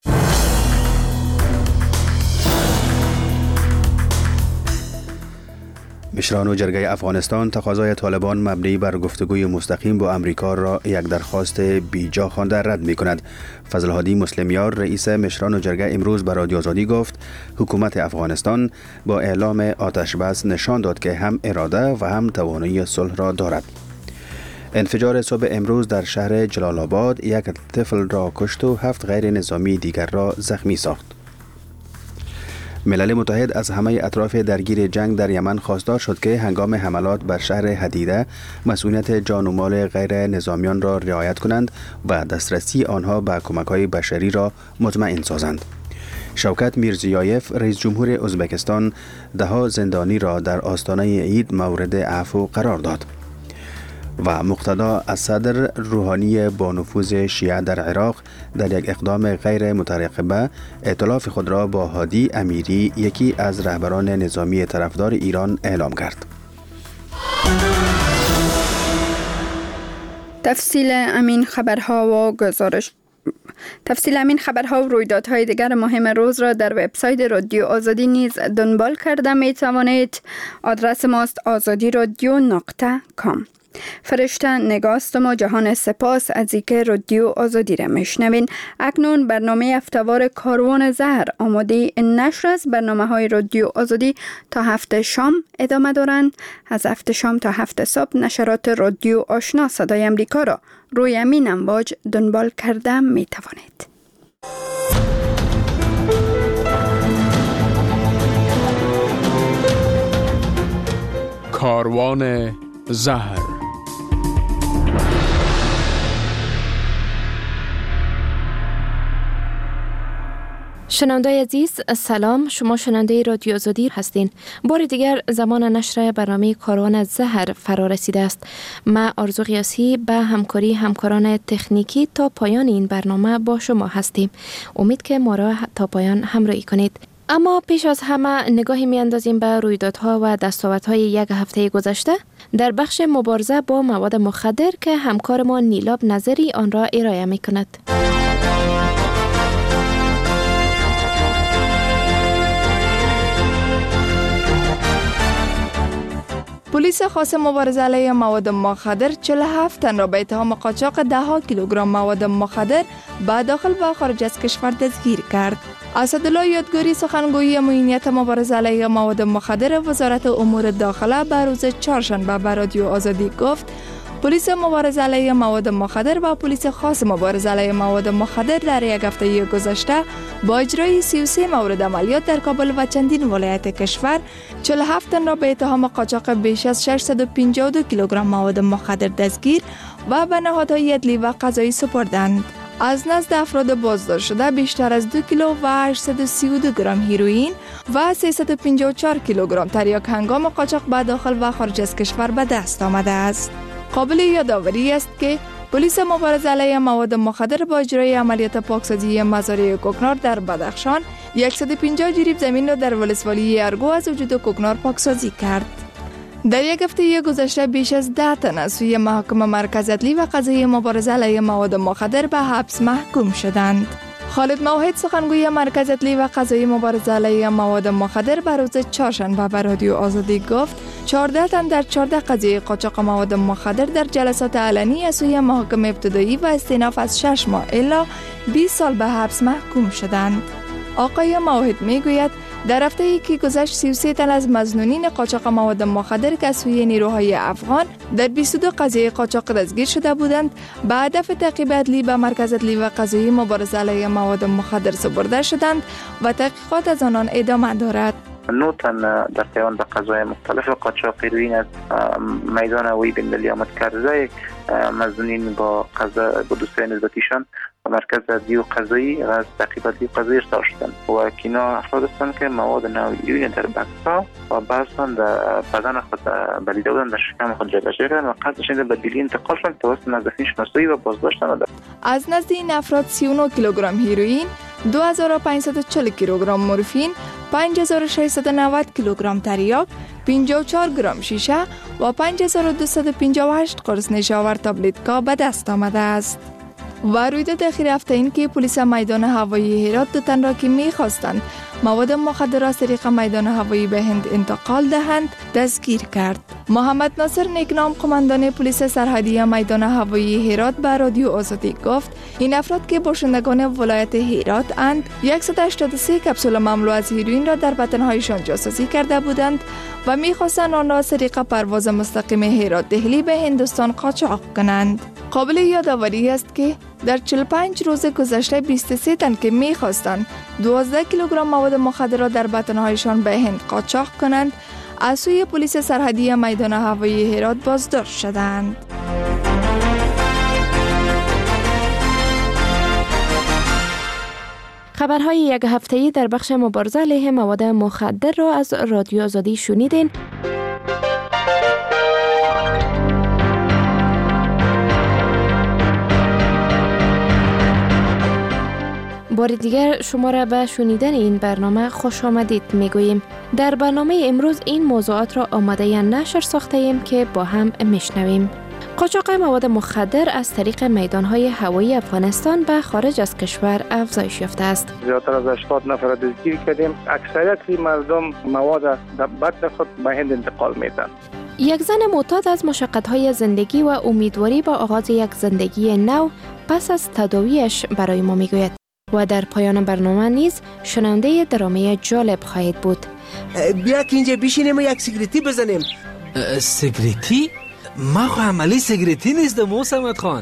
مشران و جرگه افغانستان تقاضای طالبان مبنی بر گفتگوی مستقیم با امریکا را یک درخواست بیجا خوانده رد می کند. فضل هادی مسلمیار رئیس مشران و جرگه امروز به رادیو آزادی گفت حکومت افغانستان با اعلام آتش بس نشان داد که هم اراده و هم توانایی صلح را دارد. انفجار صبح امروز در شهر جلال آباد یک طفل را کشت و هفت غیر نظامی دیگر را زخمی ساخت. ملل متحد از همه اطراف درگیر جنگ در یمن خواستار شد که هنگام حملات بر شهر حدیده مسئولیت جان و مال غیر نظامیان را رعایت کنند و دسترسی آنها به کمک‌های بشری را مطمئن سازند. شوکت میرزیایف رئیس جمهور ازبکستان دهها زندانی را در آستانه عید مورد عفو قرار داد. و مقتدا الصدر روحانی با نفوذ شیعه در عراق در یک اقدام غیر مترقبه ائتلاف خود را با هادی امیری یکی از رهبران نظامی طرفدار ایران اعلام کرد. تفصیل امین خبرها و گزارش تفصیل امین خبرها و رویدادهای دیگر مهم روز را در وبسایت رادیو آزادی نیز دنبال کرده می توانید. آدرس ماست آزادی رادیو نقطه کام. فرشته نگاستم و جهان سپاس از اینکه رادیو آزادی را میشنوین. اکنون برنامه هفته‌وار کاروان زهر آماده نشر از برنامه های رادیو آزادی تا هفته شام ادامه دارند. از هفته شام تا هفته صبح نشرات رادیو آشنا صدای امریکا را روی امین امواج دنبال کرده می توانید. کاروان زهر. شنونده عزیز سلام، شما شنونده رادیو آزادی هستین. بار دیگر زمان نشر برنامه کاروان زهر فرا رسیده است. ما آرزو قیاسی به همکاری همکاران تکنیکی تا پایان این برنامه با شما هستیم. امید که ما را تا پایان همراهی کنید. اما پیش از همه نگاهی می اندازیم به رویدادها و دستاوردهای یک هفته گذشته در بخش مبارزه با مواد مخدر که همکار ما نیلاب نظری آن را ارائه می کند. پلیس خاص مبارزه علیه مواد مخدر چهل و هفت تن را به اتهام قاچاق ده ها کیلوگرم مواد مخدر به داخل و خارج از کشور دستگیر کرد. اسدالله یادگاری سخنگوی امنیت مبارزه علیه مواد مخدر وزارت امور داخله به روز چهارشنبه به رادیو آزادی گفت پلیس مبارزه علیه مواد مخدر و پلیس خاص مبارزه علیه مواد مخدر در یک هفته گذشته با اجرای سی و سه مورد عملیات در کابل و چندین ولایت کشور چهل و هفت تن را به اتهام قاچاق بیش از ششصد و پنجاه و دو کیلوگرم مواد مخدر دستگیر و به نهادهای عدلی و قضایی سپردند. از نزد افراد بازداشت شده بیشتر از دو کیلو و هشتصد و سی و دو گرم هیروئین و سیصد و پنجاه و چهار کیلوگرم تریاک هنگام قاچاق به داخل و خارج از کشور به دست آمده است. قابل یادآوری است که پلیس مبارزه علیه مواد مخدر با اجرای عملیات پاکسازی مزارع کوکنار در بدخشان صد و پنجاه جریب زمین را در ولسوالی ارگو از وجود کوکنار پاکسازی کرد. در یک هفته گذشته بیش از ده تن از سوی محکمه مرکز عدلی و قضایی مبارزه علیه مواد مخدر به حبس محکوم شدند. خالد موحد سخنگوی مرکز عدلی و قضایی مبارزه علیه مواد مخدر به روز چهارشنبه به رادیو آزادی گفت چهارده تن در چهارده قضیه قاچاق مواد مخدر در جلسات علنی از سوی محکمه ابتدایی و استئناف از شش ماه الی بیست سال به حبس محکوم شدند. آقای موحد میگوید در هفته ای که گذشت سی و سه تن از مظنونین قاچاق مواد مخدر که از سوی نیروهای افغان در بیست و دو قضیه قاچاق دستگیر شده بودند به هدف تعقیب عدلی به مرکز عدلی و قضایی مبارزه علیه مواد مخدر سپرده شدند و تحقیقات از آنان ادامه دارد. نه تن در پیوند به قضای مختلف قاچاق هروئین از میدان هوایی بین المللی آمد کرده مظنونین با قضا با دوستای نسبتیشان و مرکز عدلی و قضایی از تعقیب عدلی و قضایی ارسال شدند و کینا افراد هستند که مواد نوعی هروئین در بکس‌ها و بعضا در بدن خود بلیده بودند، در شکم خود جابجا کردند و قصدشان به دلی انتقال شدند توسط نزدیکین شناسایی و بازداشت شدند. از نزد این افراد سی و نه کیلوگرم هروئین، دو هزار و پانصد و چهل کیلوگرم مورفین، پنج هزار و ششصد و نود کیلوگرم تریاک، پنجاه و چهار گرم شیشه و پنج هزار و دویست و پنجاه و هشت قرص نشاور تابلت‌ها به دست آمده است. و رویداد اخیر هفته این که پلیس میدان هوایی هرات دو تن را که می‌خواستند مواد مخدر از طریق میدان هوایی به هند انتقال دهند دستگیر کرد. محمد ناصر نیکنام قماندان پلیس سرحدی میدان هوایی هرات به رادیو آزادی گفت این افراد که باشندگان ولایت هرات اند صد و هشتاد و سه کپسول مملو از هروئین را در وطن‌هایشان جاسوسی کرده بودند و می‌خواستند آن را از طریق پرواز مستقیم هرات دهلی به هندوستان قاچاق کنند. قابل یادآوری است که در چهل و پنج روز گذشته بیست و سه تن که می‌خواستند دوازده کیلوگرم مواد مخدر را در وطن‌هایشان به هند قاچاق کنند از سوی پلیس سرحدی میدان هوایی هرات بازداشت شدند. خبرهای یک هفته‌ای در بخش مبارزه علیه مواد مخدر را از رادیو آزادی شنیدین. بار دیگر شما را به شنیدن این برنامه خوش آمدید میگوییم. در برنامه امروز این موضوعات را آماده نشر ساخته ایم که با هم میشنویم. قاچاق مواد مخدر از طریق میدانهای هوایی افغانستان به خارج از کشور افزایش یافته است. زیادتر از هشتاد نفر دستگیر کردیم. اکثریت مردم مواد در بطن خود به هند انتقال میدن. یک زن معتاد از مشقت‌های زندگی و امیدواری با آغاز یک زندگی نو پس از تداویش برای ما میگوید. و در پایان برنامه نیز شنونده درامه جالب خواهید بود. بیا که اینجا بشینیم و یک سیگریتی بزنیم. سیگریتی؟ ما خو عملی سیگریتی نیستم موسمت خان.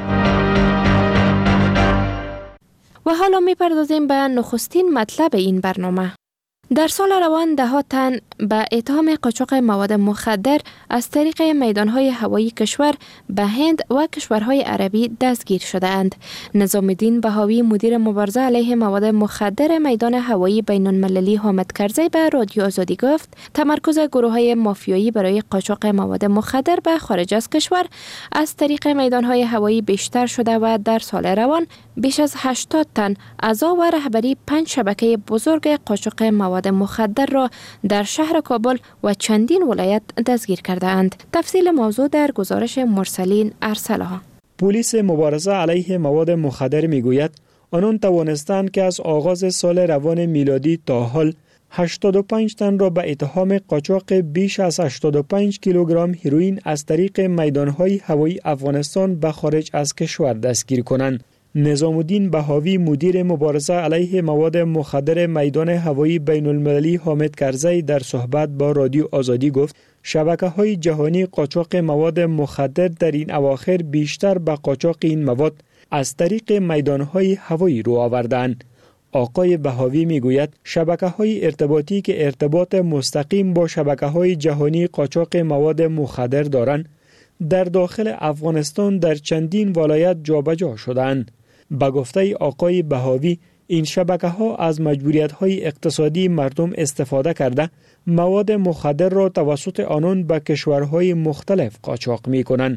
و حالا میپردازیم به نخستین مطلب این برنامه. در سال روان ده ها تن به اتهام قاچاق مواد مخدر از طریق میدانهای هوایی کشور به هند و کشورهای عربی دستگیر شده اند. نظام الدین بهاوی مدیر مبارزه علیه مواد مخدر میدان هوایی بین المللی حامد کرزی به رادیو آزادی گفت تمرکز گروه‌های مافیایی برای قاچاق مواد مخدر به خارج از کشور از طریق میدانهای هوایی بیشتر شده و در سال روان بیش از هشتاد تن اعضا و رهبری پنج شبکه بزرگ قاچاق مواد مخدر را در شهر کابل و چندین ولایت دستگیر کرده اند. تفصیل موضوع در گزارش مرسلین ارسلها. پلیس مبارزه علیه مواد مخدر میگوید آنان توانستند که از آغاز سال روان میلادی تا حال هشتاد و پنج تن را به اتهام قاچاق بیش از هشتاد و پنج کیلوگرم هروئین از طریق میدانهای هوایی افغانستان به خارج از کشور دستگیر کنند. نظام الدین بهاوی مدیر مبارزه علیه مواد مخدر میدان هوایی بین المللی حامد کرزی در صحبت با رادیو آزادی گفت شبکه‌های جهانی قاچاق مواد مخدر در این اواخر بیشتر به قاچاق این مواد از طریق میدانهای هوایی رو آوردند. آقای بهاوی میگوید شبکه‌های ارتباطی که ارتباط مستقیم با شبکه‌های جهانی قاچاق مواد مخدر دارند در داخل افغانستان در چندین ولایت جابجا شدند. به گفته آقای بهاوی این شبکه‌ها از مجبوریت‌های اقتصادی مردم استفاده کرده مواد مخدر را توسط آنان به کشورهای مختلف قاچاق می‌کنند.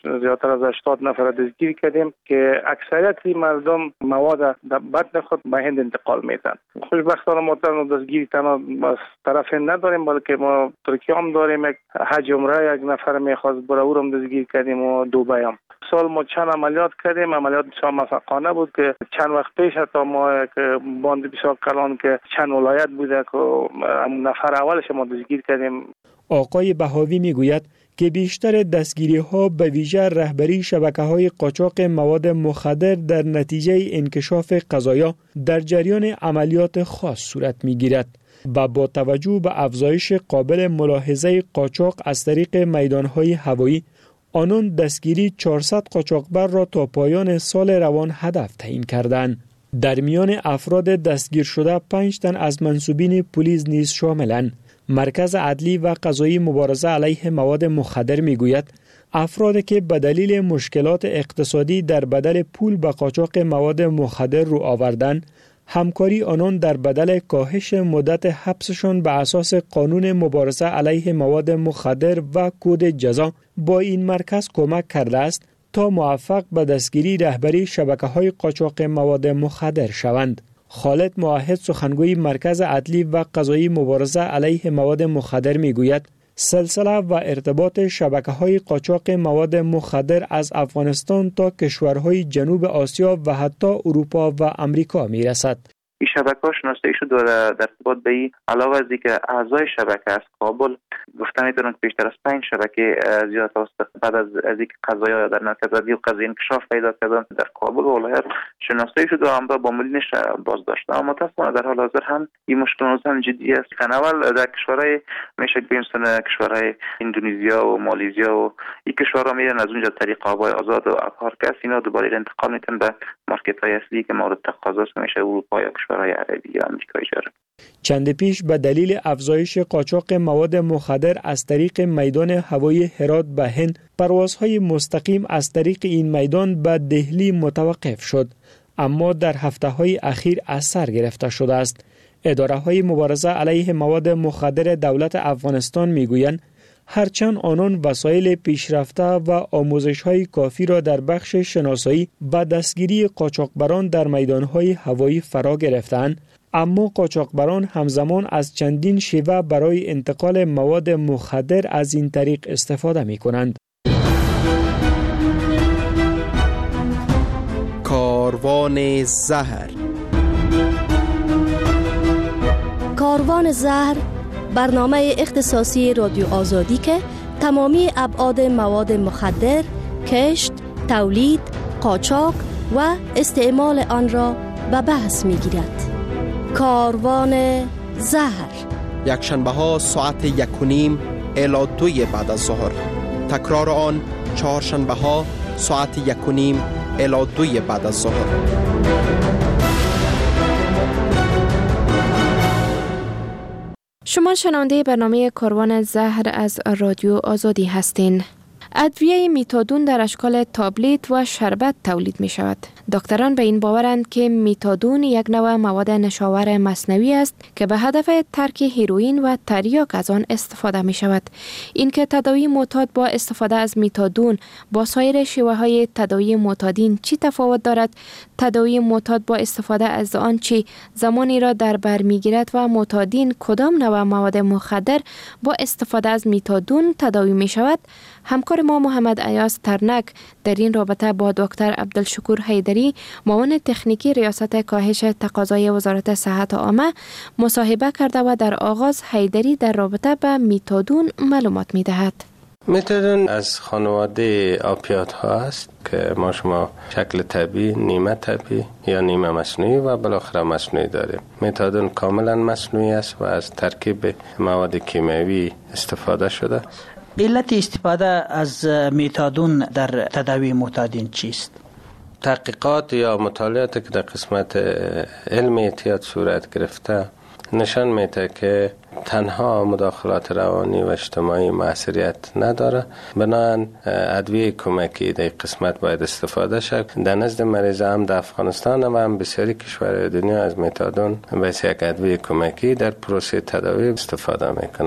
زیادتر از هشتاد نفر دستگیر کردیم که اکثریت مردم مواد در بدن خود به هند انتقال میدن. خوشبختانه ما تنها دستگیری تنها از طرف هند نداریم، بلکه ما ترکیه هم داریم. یک حج عمره یک نفر میخواست بره او هم دستگیر کردیم و دبی هم. سال ما چند عملیات کردیم، عملیات بسیار موفقانه بود که چند وقت پیش حتی ما یک باند بسیار کلان که چند ولایت بوده که نفر اولش ما دستگیر کردیم. آقای بهاوی میگوید که بیشتر دستگیری ها به ویژه رهبری شبکه های قاچاق مواد مخدر در نتیجه انکشاف قضایا در جریان عملیات خاص صورت می گیرد و با توجه به افزایش قابل ملاحظه قاچاق از طریق میدان های هوایی، آنان دستگیری چهارصد قاچاقبر را تا پایان سال روان هدف تعیین کردند. در میان افراد دستگیر شده پنج تن از منصوبین پلیس نیز شاملند. مرکز عدلی و قضایی مبارزه علیه مواد مخدر میگوید افرادی که به دلیل مشکلات اقتصادی در بدل پول به قاچاق مواد مخدر رو آوردند، همکاری آنان در بدل کاهش مدت حبسشان به اساس قانون مبارزه علیه مواد مخدر و کد جزا با این مرکز کمک کرده است تا موفق به دستگیری رهبری شبکه‌های قاچاق مواد مخدر شوند. خالد موحد سخنگوی مرکز عدلی و قضایی مبارزه علیه مواد مخدر میگوید سلسله و ارتباط شبکه‌های قاچاق مواد مخدر از افغانستان تا کشورهای جنوب آسیا و حتی اروپا و امریکا میرسد. این شبکه‌ها شناسایی شده در ارتباط به این علاوه از اینکه اعضای شبکه از کابل گفته میتونن که بیشتر از پنج شبکه زیاد است. بعد از از اینکه قضایا در مرکز عدلی و قضایی انکشاف پیدا کردن در کابل و ولایت شناسایی شده و همراه با مدیرش بازداشت. اما متأسفانه در حال حاضر هم این مشکل هم جدی است. اول در کشورهای میشه بینسن کشورهای اندونزیا و مالزیا و این کشورها میرن از اونجا طریق آبای آزاد و ابهارکس اینا دوباره انتقال میتونن به مارکت‌های اصلی که مورد تقاضاست میشه اروپا یا کشورهای عربی یا آمریکایی جاره. چند پیش به دلیل افزایش قاچاق مواد مخدر از طریق میدان هوایی هرات به هند، پروازهای مستقیم از طریق این میدان به دهلی متوقف شد، اما در هفته‌های اخیر از سر گرفته شده است. اداره‌های مبارزه علیه مواد مخدر دولت افغانستان میگویند هرچند آنان وسایل پیشرفته و آموزش‌های کافی را در بخش شناسایی و دستگیری قاچاقبران در میدان‌های هوایی فرا گرفتند، اما قاچاقبران همزمان از چندین شیوه برای انتقال مواد مخدر از این طریق استفاده می‌کنند. کاروان زهر. کاروان زهر برنامه اختصاصی رادیو آزادی که تمامی ابعاد مواد مخدر، کشت، تولید، قاچاق و استعمال آن را به بحث می‌گیرد. کاروان زهر یک شنبه ها ساعت یک و نیم الی دوی بعد از ظهر، تکرار آن چهار شنبه ها ساعت یک و نیم الی دوی بعد از ظهر. شما شنونده برنامه کاروان زهر از رادیو آزادی هستین. ادویه میتادون در اشکال تابلت و شربت تولید می شود. دکتران به این باورند که میتادون یک نوع مواد نشاور مصنوعی است که به هدف ترک هیروئین و تریاک از آن استفاده می شود. این که تداوی معتاد با استفاده از میتادون با سایر شیوه های تداوی معتادین چی تفاوت دارد؟ تداوی معتاد با استفاده از آن چی زمانی را در بر می گیرد و معتادین کدام نوع مواد مخدر با استفاده از میتادون تداوی می شود؟ همکار ما محمد ایاز ترنک در این رابطه با دکتر عبدالشکور حیدری، معاون تکنیکی ریاست کاهش تقاضای وزارت صحت عامه مصاحبه کرده و در آغاز حیدری در رابطه با میتادون معلومات می‌دهد. میتادون از خانواده آپیات ها است که ما شما شکل طبیعی، نیمه طبیعی یا نیمه مصنوعی و بالاخره مصنوعی داریم. میتادون کاملا مصنوعی است و از ترکیب مواد کیمیایی استفاده شده. علت استفاده از میتادون در تداوی معتادین چیست؟ تحقیقات یا مطالعاتی که در قسمت علم اعتیاد صورت گرفته نشان میده که تنها مداخلات روانی و اجتماعی موثریت نداره، بنابراین ادویه کمکی در قسمت باید استفاده شد. در نزد مریض هم در افغانستان و هم بسیاری کشورهای دنیا از میتادون به یک ادویه کمکی در پروسه تداوی استفاده میکنند.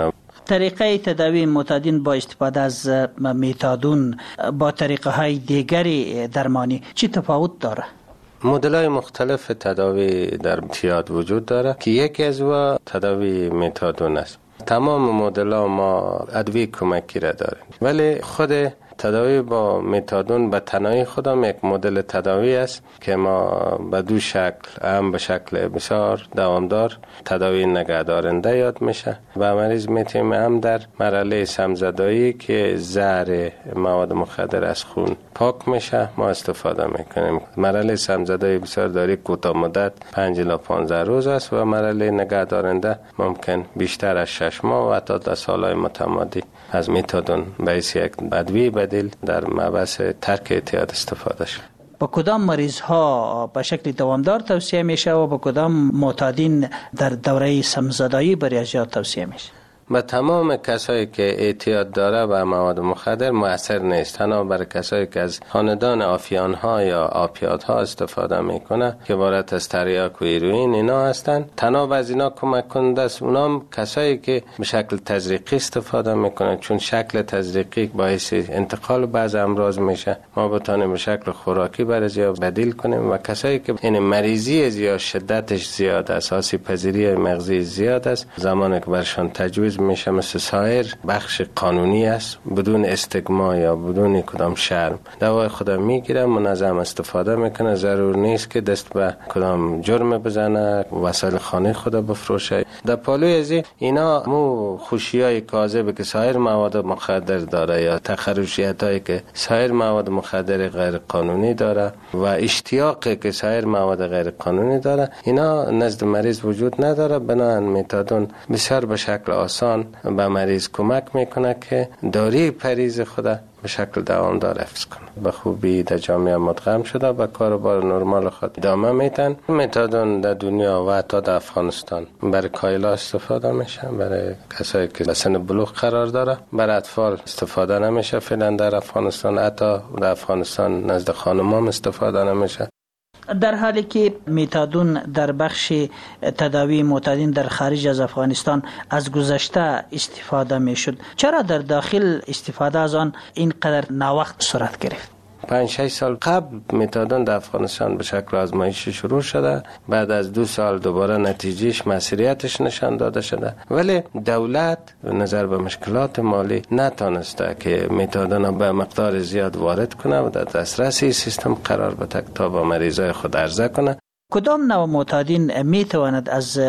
طریقه تداوی معتادین با استفاده از میتادون با طریقه های دیگری درمانی چی تفاوت داره؟ مدل‌های مختلف تداوی در اعتیاد وجود داره که یکی از او تداوی میتادون است. تمام مدل‌ها ما ادویه کمکی را داریم، ولی خود تداوی با میتادون به تنهایی خودم یک مدل تداوی است که ما به دو شکل، هم به شکل بسیار دوامدار تداوی نگهدارنده یاد میشه و مریض میتونیم هم در مرحله سمزدایی که زهر مواد مخدر از خون پاک میشه ما استفاده میکنیم. مرحله سمزدایی بسیار داری کوتاه مدت پنج الی پانزده روز است و مرحله نگهدارنده ممکن بیشتر از شش ماه و حتی در سالهای متمادی از میتادون به حیث یک ادویه بدیل در مبحث ترک اعتیاد استفاده شد. با کدام مریض ها به شکل دوامدار توصیه میشه و با کدام معتادین در دوره سمزدایی بر ریاضیات توصیه میشه؟ به تمام کسایی که اعتیاد داره به مواد مخدر مؤثر نیست، تنها برای کسایی که از خاندان آفیان ها یا آپیات ها استفاده میکنه که عبارت از تریاک و هیروئین اینا هستن. تنها از اینا کمک کننده است. اونام کسایی که به شکل تزریقی استفاده میکنن، چون شکل تزریقی باعث انتقال بعض امراض میشه، ما بتونیم به شکل خوراکی برای یا بدیل کنیم. و کسایی که این مریضی زیاد شدتش زیاد است، آسیب پذیری مغزی زیاد است، زمانی که برشان تجویز میشه مثل سایر بخش قانونی است، بدون استگما یا بدون کدام شرم دوای خودم میگیره، منظم استفاده میکنه. ضرور نیست که دست به کدام جرم بزنه، وسایل خانه خود بفروشه. در پالوی از اینا مو خوشیای کاذب که سایر مواد مخدر داره یا تخرشیت هایی که سایر مواد مخدر غیر قانونی داره و اشتیاقی که سایر مواد غیر قانونی داره، اینا نزد مریض وجود نداره. بنابراین میتادون بسیار به شکل آسان به مریض کمک میکنه که داروی پریز خود به شکل دوامدار حفظ کنه. به خوبی در جامعه مدغم شده و کاروبار نرمال خود ادامه میتن. میتادون در دنیا و حتی در افغانستان برای کایلا استفاده میشه، برای کسایی که به سن بلوغ قرار داره. برای اطفال استفاده نمیشه فعلا در افغانستان، حتی در افغانستان نزد خانمام استفاده نمیشه. در حالی که میتادون در بخش تداوی معتادین در خارج از افغانستان از گذشته استفاده میشد، چرا در داخل استفاده از آن اینقدر ناوقت صورت گرفت؟ پنج شش سال قبل میتادون در افغانستان به شکل آزمایشی شروع شده، بعد از دو سال دوباره نتیجهش مسئولیتش نشان داده شده، ولی دولت نظر به مشکلات مالی نتونسته که میتادون به مقدار زیاد وارد کنه و در دسترس این سیستم قرار بده تا با مریضای خود عرضه کنه. کدام نوع معتادین میتواند از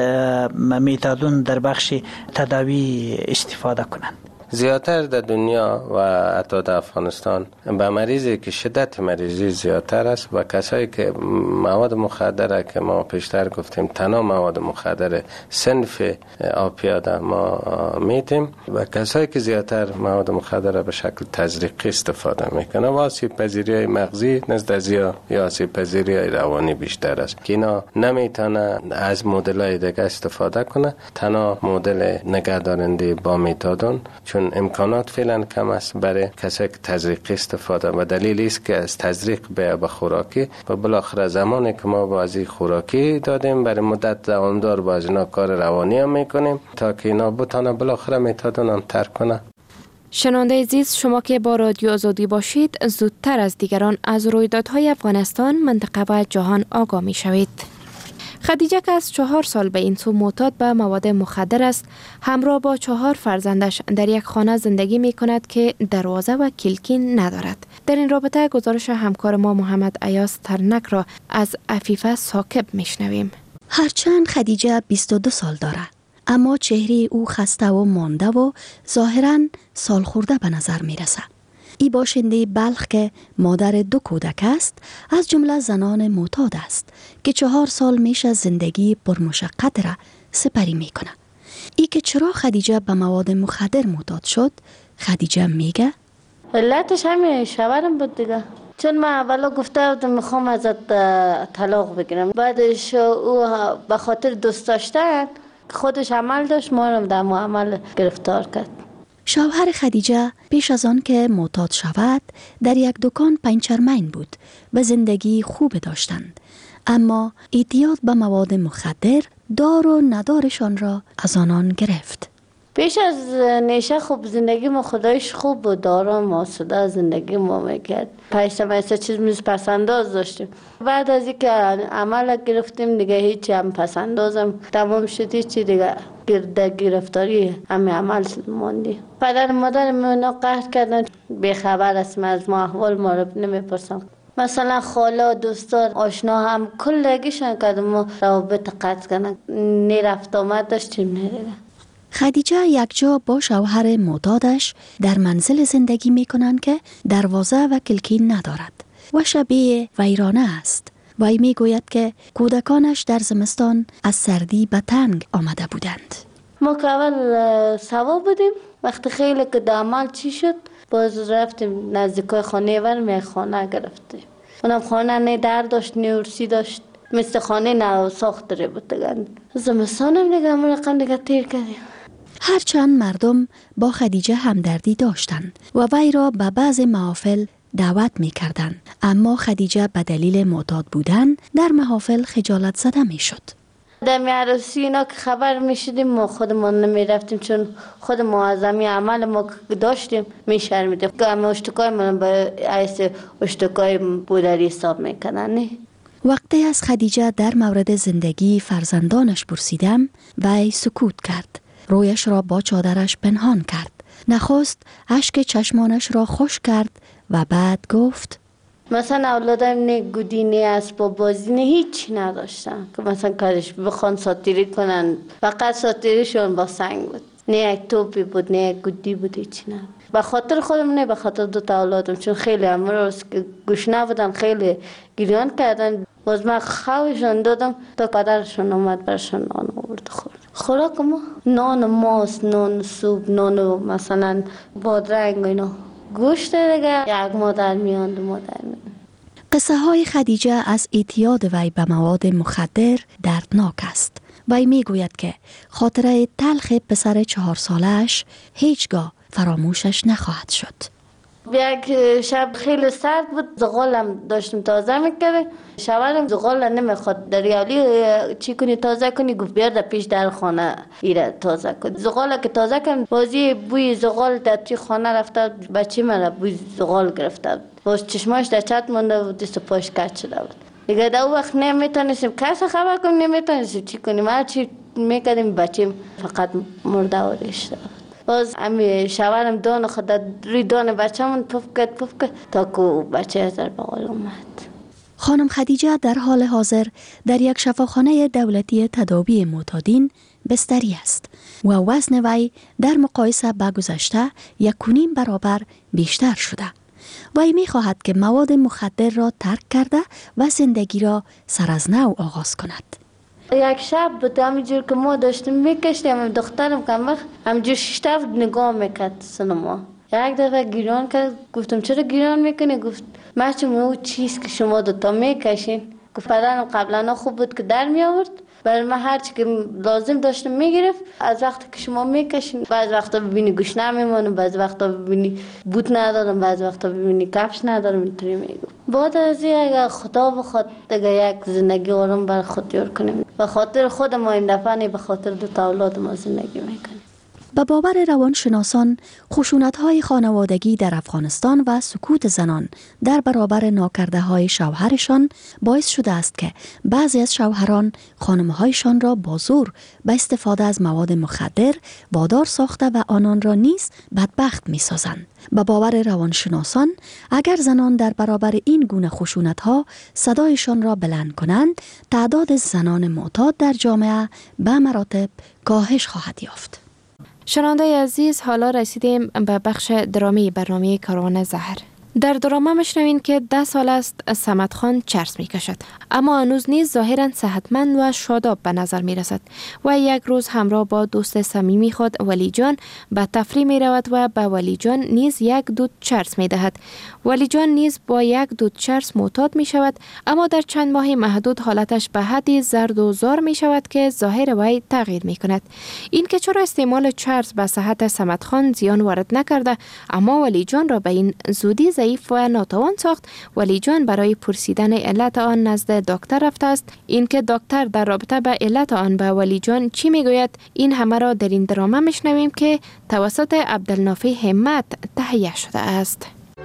میتادون در بخش تداوی استفاده کنند؟ زیادتر در دنیا و حتی در افغانستان به مریضی که شدت مریضی زیادتر است و کسایی که مواد مخدر که ما پیشتر گفتیم تنها مواد مخدر صنف آپیاد ما میتیم و کسایی که زیادتر مواد مخدر به شکل تزریقی استفاده میکنه و آسیب پذیری مغزی نزد از یا آسیب پذیری روانی بیشتر است که اینا نمیتونه از مدل‌های دیگه استفاده کنه، تنها مدل نگهدارنده با میتادون چون امکانات فعلا کم است برای کسایی که تزریقی استفاده و دلیل است که از تزریق به به خوراکی و بالاخره زمانی که ما بازی خوراکی دادیم برای مدت دوامدار باز اینا کار روانی هم میکنیم تا که اینا بتونه بالاخره میتادون هم ترک کنه. شنونده عزیز، شما که با رادیو آزادی باشید زودتر از دیگران از رویدادهای افغانستان، منطقه و جهان آگاه می شوید. خدیجه که از چهار سال به این سو معتاد به مواد مخدر است، همراه با چهار فرزندش در یک خانه زندگی می کند که دروازه و کلکین ندارد. در این رابطه گزارش همکار ما محمد ایاز ترنک را از عفیفه ثاقب می شنویم. هرچند خدیجه بیست و دو سال دارد، اما چهره او خسته و مانده و ظاهراً سال خورده به نظر می رسد. ای باشنده بلخ که مادر دو کودک است، از جمله زنان معتاد است که چهار سال میش از زندگی پرمشقت را سپری میکنه. ای که چرا خدیجه به مواد مخدر معتاد شد، خدیجه میگه علتش همین شوهرم بود دیگه، چون من اولا گفته بودم میخوام ازت طلاق بگیرم، بعدش او به خاطر دوست داشتن خودش عمل داشت، ما رو در عمل گرفتار کرد. شوهر خدیجه پیش از آن که معتاد شود در یک دکان پنچرمین بود و زندگی خوب داشتند، اما اعتیاد به مواد مخدر دار و ندارشان را از آنان گرفت. پیش از نیشه خوب زندگی ما خدایش خوب بود، آرام آسوده زندگی ما میکرد. پیش ما ایسا چیز میز پسنداز داشتیم. بعد از اینکه عمل گرفتیم دیگه هیچی هم پسندازم تمام شدی، چی دیگه گرده گرفتاری همه عمل موندی. پدر مادر منو قهر کردن، بیخبر هستم از ما، احوال ما رو نمیپرسم. مثلا خاله دوستان آشنا هم کلگیشان کردم ما روابط قطع کردن، نرفت آمد داشتیم نیره. خدیجه یک جا با شوهر معتادش در منزل زندگی می کنند که دروازه و کلکین ندارد و شبیه ویرانه است. وی می گوید که کودکانش در زمستان از سردی به تنگ آمده بودند. ما که اول سوا بودیم، وقتی خیلی که دعمال چی شد باز رفتیم نزدیکای خانه ور می خانه گرفتیم. اونم خانه نه در داشت نه ارسی داشت، مثل خانه نه ساخت داره بودند. زمستانم دیگه همون رقم دیگه تیر کردیم. هرچند مردم با خدیجه همدردی داشتند و وی را به بعض محافل دعوت می کردند، اما خدیجه به دلیل معتاد بودن در محافل خجالت زده می شد. در عروسی اینا که خبر می شدیم ما خودمون نمی رفتیم، چون خود معظمی عمل ما داشتیم می شرمیدیم که همه اشتکای من به عیس اشتکای بوداری حساب می کنن. وقتی از خدیجه در مورد زندگی فرزندانش پرسیدم وی سکوت کرد، رویش را با چادرش پنهان کرد، نخست اشک چشمانش را خشک کرد و بعد گفت مثلا اولادم نه گودی نه اسباب بازی نه هیچ نداشتن که مثلا کارش بخوان ساتیری کنن، فقط ساتیریشون با سنگ بود، نه یک توپی بود نه یک گودی بود، هیچ نه. به خاطر خودم نه به خاطر دو تا اولادم، چون خیلی امروز که گوش نبودن خیلی گریان کردن. باز من خوششون دادم تا پدرشون اومد برشون نان آورد خورد. خوراک ما نان ماست، نان سوپ، نان مثلا بادرنگ و اینا. گوشت دیگه یک مادر میان دو مادر میان. قصه های خدیجه از اعتیاد وی به مواد مخدر دردناک است. وی می گوید که خاطره تلخ پسر چهار سالش هیچگاه فراموشش نخواهد شد. یک شب خیلی سرد بود، زغالم داشتم تازه میکردم. شوهرم زغال نمیخواد، دریالی چی کنی تازه کنی، گفت بیار در پیش در خانه ایره تازه کن. زغال که تازه کردم بازی بوی زغال در توی خانه رفته، بچه من بوی زغال گرفته، باز چشماش در چت مونده بود، دست پاش کج شده بود. دیگه در وقت نمیتونستیم کس خبر کنیم، نمیتونستیم چی کنیم، هر چی میکردیم بچه فقط مرده و ریشته. باز امی شوهرم دان خود روی دان بچه من پف کرد پف کرد تا که بچه از در بغل اومد. خانم خدیجه در حال حاضر در یک شفاخانه دولتی تداوی معتادین بستری است و وزن وی در مقایسه با گذشته یک و نیم برابر بیشتر شده. وی می خواهد که مواد مخدر را ترک کرده و زندگی را سر از نو آغاز کند. یک شب بود همینجور که ما داشتیم میکشتیم، دخترم کم وقت همینجور شیشته بود نگاه میکرد سینما. یک دفعه گیران کرد، گفتم چرا گیران میکنی؟ گفت مرچم او چیز که شما دوتا میکشین. گفت پدرم قبلا خوب بود که در می آورد، برای من هرچی که لازم داشتم میگرفت. از وقتی که شما میکشین بعض وقتا ببینی گوش نمیمونه، بعض وقتا ببینی بوت ندارم، بعض وقتا ببینی کفش ندارم، اینطوری میگم. بعد از این اگر خدا بخواد دیگه یک زندگی آرام بر خود جور کنیم، به خاطر خود ما این دفعه نه به خاطر دو تا اولاد ما زندگی میکنیم. به باور روانشناسان خشونت‌های خانوادگی در افغانستان و سکوت زنان در برابر ناکرده‌های شوهرشان باعث شده است که بعضی از شوهران خانم‌هایشان را با زور به استفاده از مواد مخدر وادار ساخته و آنان را نیز بدبخت می‌سازند. به باور روانشناسان اگر زنان در برابر این گونه خشونت‌ها صدایشان را بلند کنند، تعداد زنان معتاد در جامعه به مراتب کاهش خواهد یافت. شنونده عزیز، حالا رسیدیم به بخش درامی برنامه کاروان زهر. در درامه میشنوین که ده سال است صمد خان چرس میکشد، اما هنوز نیز ظاهرا صحتمند و شاداب به نظر میرسد و یک روز همراه با دوست صمیمی خود ولی جان به تفریح می رود و به ولی جان نیز یک دود چرس می دهد. ولی جان نیز با یک دود چرس معتاد می شود، اما در چند ماه محدود حالتش به حدی زرد و زار می شود که ظاهر وی تغییر می کند. این که چرا استعمال چرس به صحت صمد خان زیان وارد نکرده، اما ولی جان را به این زودی ضعیف ضعیف و ناتوان ساخت. ولی جان برای پرسیدن علت آن نزد دکتر رفته است. اینکه دکتر در رابطه به علت آن به ولی جان چی میگوید، این همه را در این درامه میشنویم که توسط عبدالنافع همت تهیه شده است.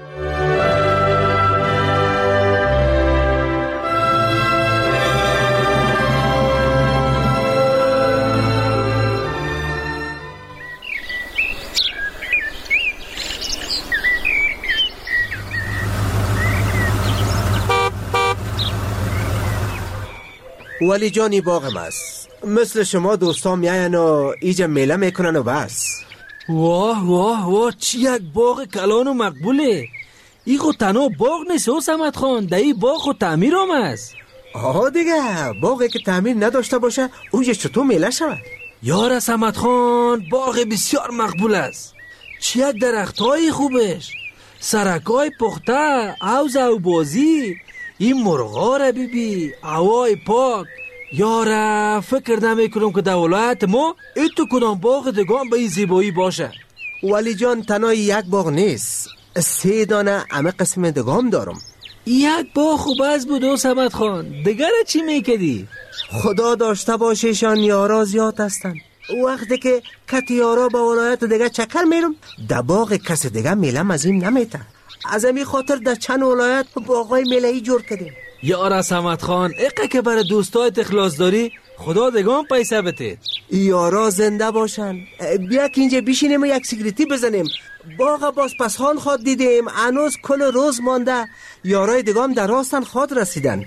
ولی جانی باغم است. مثل شما دوستان میاین و ایجا میله میکنن و بس. واه واه واه، چی یک باغ کلان و مقبوله. ای خود تنها باغ نیست او سمت خان، در ای باغ خود تعمیر هم است. آها دیگه، باغی که تعمیر نداشته باشه اونجا چطور میله شود؟ یار سمت خان، باغ بسیار مقبول است. چی یک درخت های خوبش، سرک های پخته، عوض او بازی، این مرغا را بیبی، هوای پاک. یاره فکر نمی کنم که در ولایت ما ایتو کدام باغ دگان به این زیبایی باشه. ولی جان تنها یک باغ نیست، سه دانه همه قسم دگام دارم. یک باغ خوب از بود او سمت خان، دیگر چی میکدی؟ خدا داشته باشیشان یارا زیاد هستن. وقتی که کت یارا به ولایت دیگه چکر میرم، در باغ کس دیگه میلم از این نمیته. از همین خاطر در چند ولایت باغای میلهی جور کردیم. یارا سمت خان، اقه که برای دوستایت اخلاص داری، خدا دگان پیسه بتید. یارا زنده باشن. بیا که اینجا بیشینیم و یک سیگریتی بزنیم. باغ باز پسخان خواد دیدیم، هنوز کل روز مانده. یارای دگام در راستن خواد رسیدن.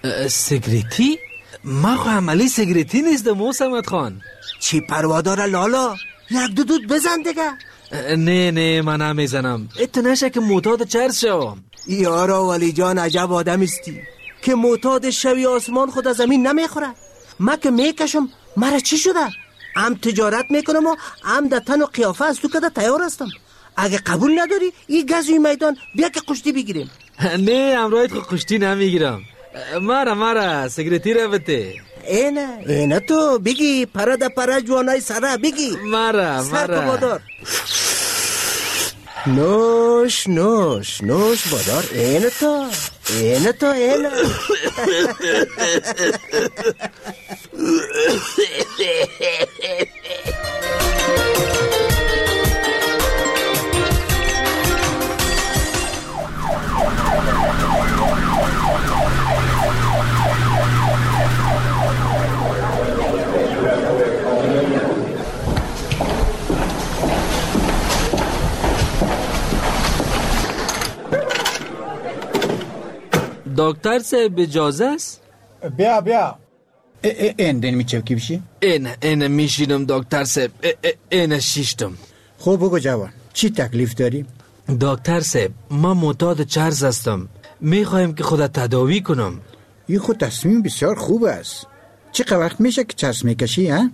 سیگریتی؟ ما خو عملی سیگریتی نیستم او سمت خان. چی پروادار لالا، یک دو دود بزن دیگه. نه نه من نمیزنم، اتو نشه که معتاد چرس شوم. یارا ولی جان عجب آدم استی که معتاد شوی آسمان خود از زمین نمیخوره. ما که میکشم مرا چی شده؟ هم تجارت میکنم و هم در تن و قیافه از تو کده تیار هستم. اگه قبول نداری این گزوی میدان بیا که قشتی بگیریم. نه امرایت خود قشتی نمیگیرم. مرا مرا سیگریتی رو بته. اینه اینه تو بگی پرا دا پرا جوانای سرا بگی. مرا سر مرا بادار. نوش نوش نوش بادار. اینه تو اینه تو اینه. دکتر صاحب اجازه است؟ بیا بیا. این دین میچه کی بشی؟ این این میشینم دکتر صاحب. این شیشتم. خوب بگو جوان، چی تکلیف داری؟ دکتر صاحب ما معتاد چرس هستم، میخوایم که خودت تداوی کنم. این خود تصمیم بسیار خوب است. چقدر وقت میشه که چرس میکشی ها؟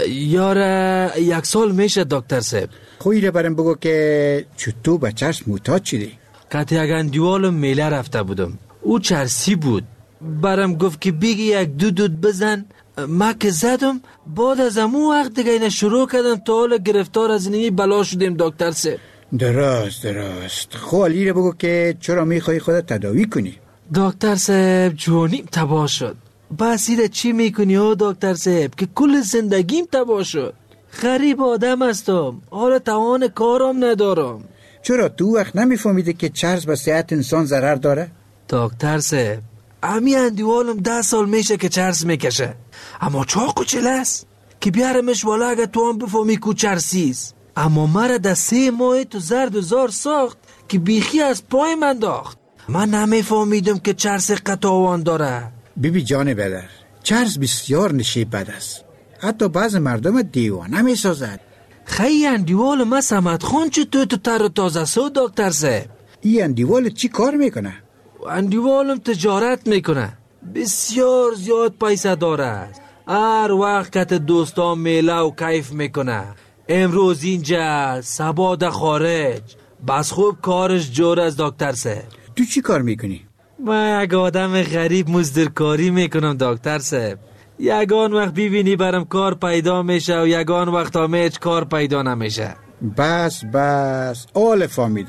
یاره یک سال میشه دکتر صاحب. خویی رو برم بگو که چطور به چرس معتاد شدی؟ کتی اگر دیوالم میله رفته بودم، او چرسی بود، برم گفت که بگی یک دو دود بزن. ما که زدم، بعد از امو وقت دیگه اینه شروع کردم تا حالا گرفتار از اینی بلا شدیم دکتر صاحب. درست درست. خب علی رو بگو که چرا میخوای خودت تداوی کنی؟ دکتر صاحب جوانیم تباه شد. بس ایده چی میکنی ها دکتر صاحب که کل زندگیم تباه شد. غریب آدم هستم، حالا توان کارم ندارم. چرا تو وقت نمیفهمیده که چرس به صحت انسان ضرر داره؟ دکتر صاحب امی اندیوالم ده سال میشه که چرس میکشه، اما چاقو چله است که بیارمش والا اگه تو هم بفهمی کو چرسیست. اما مرا ده سه ماه تو زرد و زار ساخت که بیخی از پای من داخت. من نمیفهمیدم که چرس قطاوان داره. بیبی جان بدر، چرس بسیار نشیب بد است، حتی بعض مردم دیوانه میسازد. خیلی اندیوال ما سمت خون چه تو تو تر و تازه سو دکتر صاحب؟ این اندیوال چی کار میکنه؟ اندیوالم تجارت میکنه، بسیار زیاد پیسه داره. هر وقت که دوستان میله و کیف میکنه، امروز اینجا سبا در خارج. بس خوب کارش جور از دکتر صاحب. تو چی کار میکنی؟ من یک آدم غریب مزدورکاری میکنم دکتر صاحب. یگان وقت ببینی برم کار پیدا میشه و یگان وقت هم هیچ کار پیدا نمیشه. بس بس آل فهمیدم.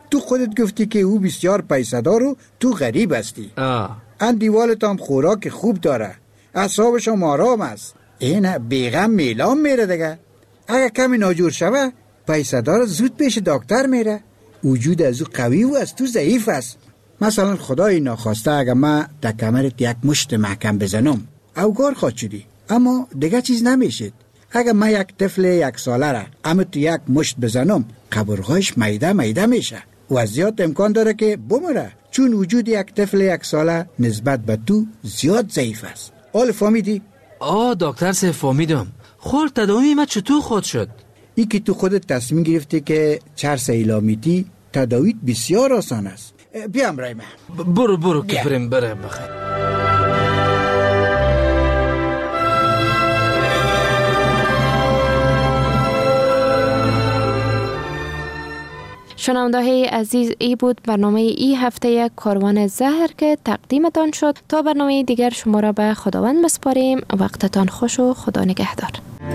تو خودت گفتی که او بسیار پیسه‌دار و تو غریب هستی. آه. اندیوالت هم خوراک خوب داره، اعصابش هم آرام است. این بیغم میلام میره دیگه. اگه کمی ناجور شوه پیسه‌دار زود پیش دکتر میره. وجود از او قوی و از تو ضعیف است. مثلا خدای ناخواسته اگه من در کمرت یک مشت محکم بزنم اوگار خواهد شدی، اما دیگه چیز نمیشید. اگه من یک طفل یک ساله را اما تو یک مشت بزنم قبرغایش میده میده میشه و از زیاد امکان داره که بمره، چون وجود یک طفل یک ساله نسبت به تو زیاد ضعیف است. حال فهمیدی؟ آه دکتر سه فهمیدم. خورد تداوی ما چطور خود شد؟ ای که تو خودت تصمیم گرفتی که چرس ایلامیتی تداویت بسیار آسان است. بیام رای من. برو برو که بریم بریم بخیر. شنونده عزیز، ای بود برنامه ای هفته یک کاروان زهر که تقدیمتان شد. تا برنامه دیگر شما را به خداوند بسپاریم. وقتتان خوش و خدا نگهدار.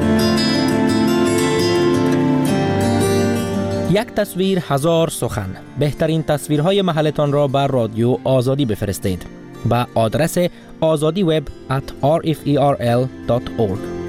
یک تصویر هزار سخن. بهترین تصویرهای محلتان را بر رادیو آزادی بفرستید. با آدرس آزادی وب ات آر اف ای آر ال دات اورگ.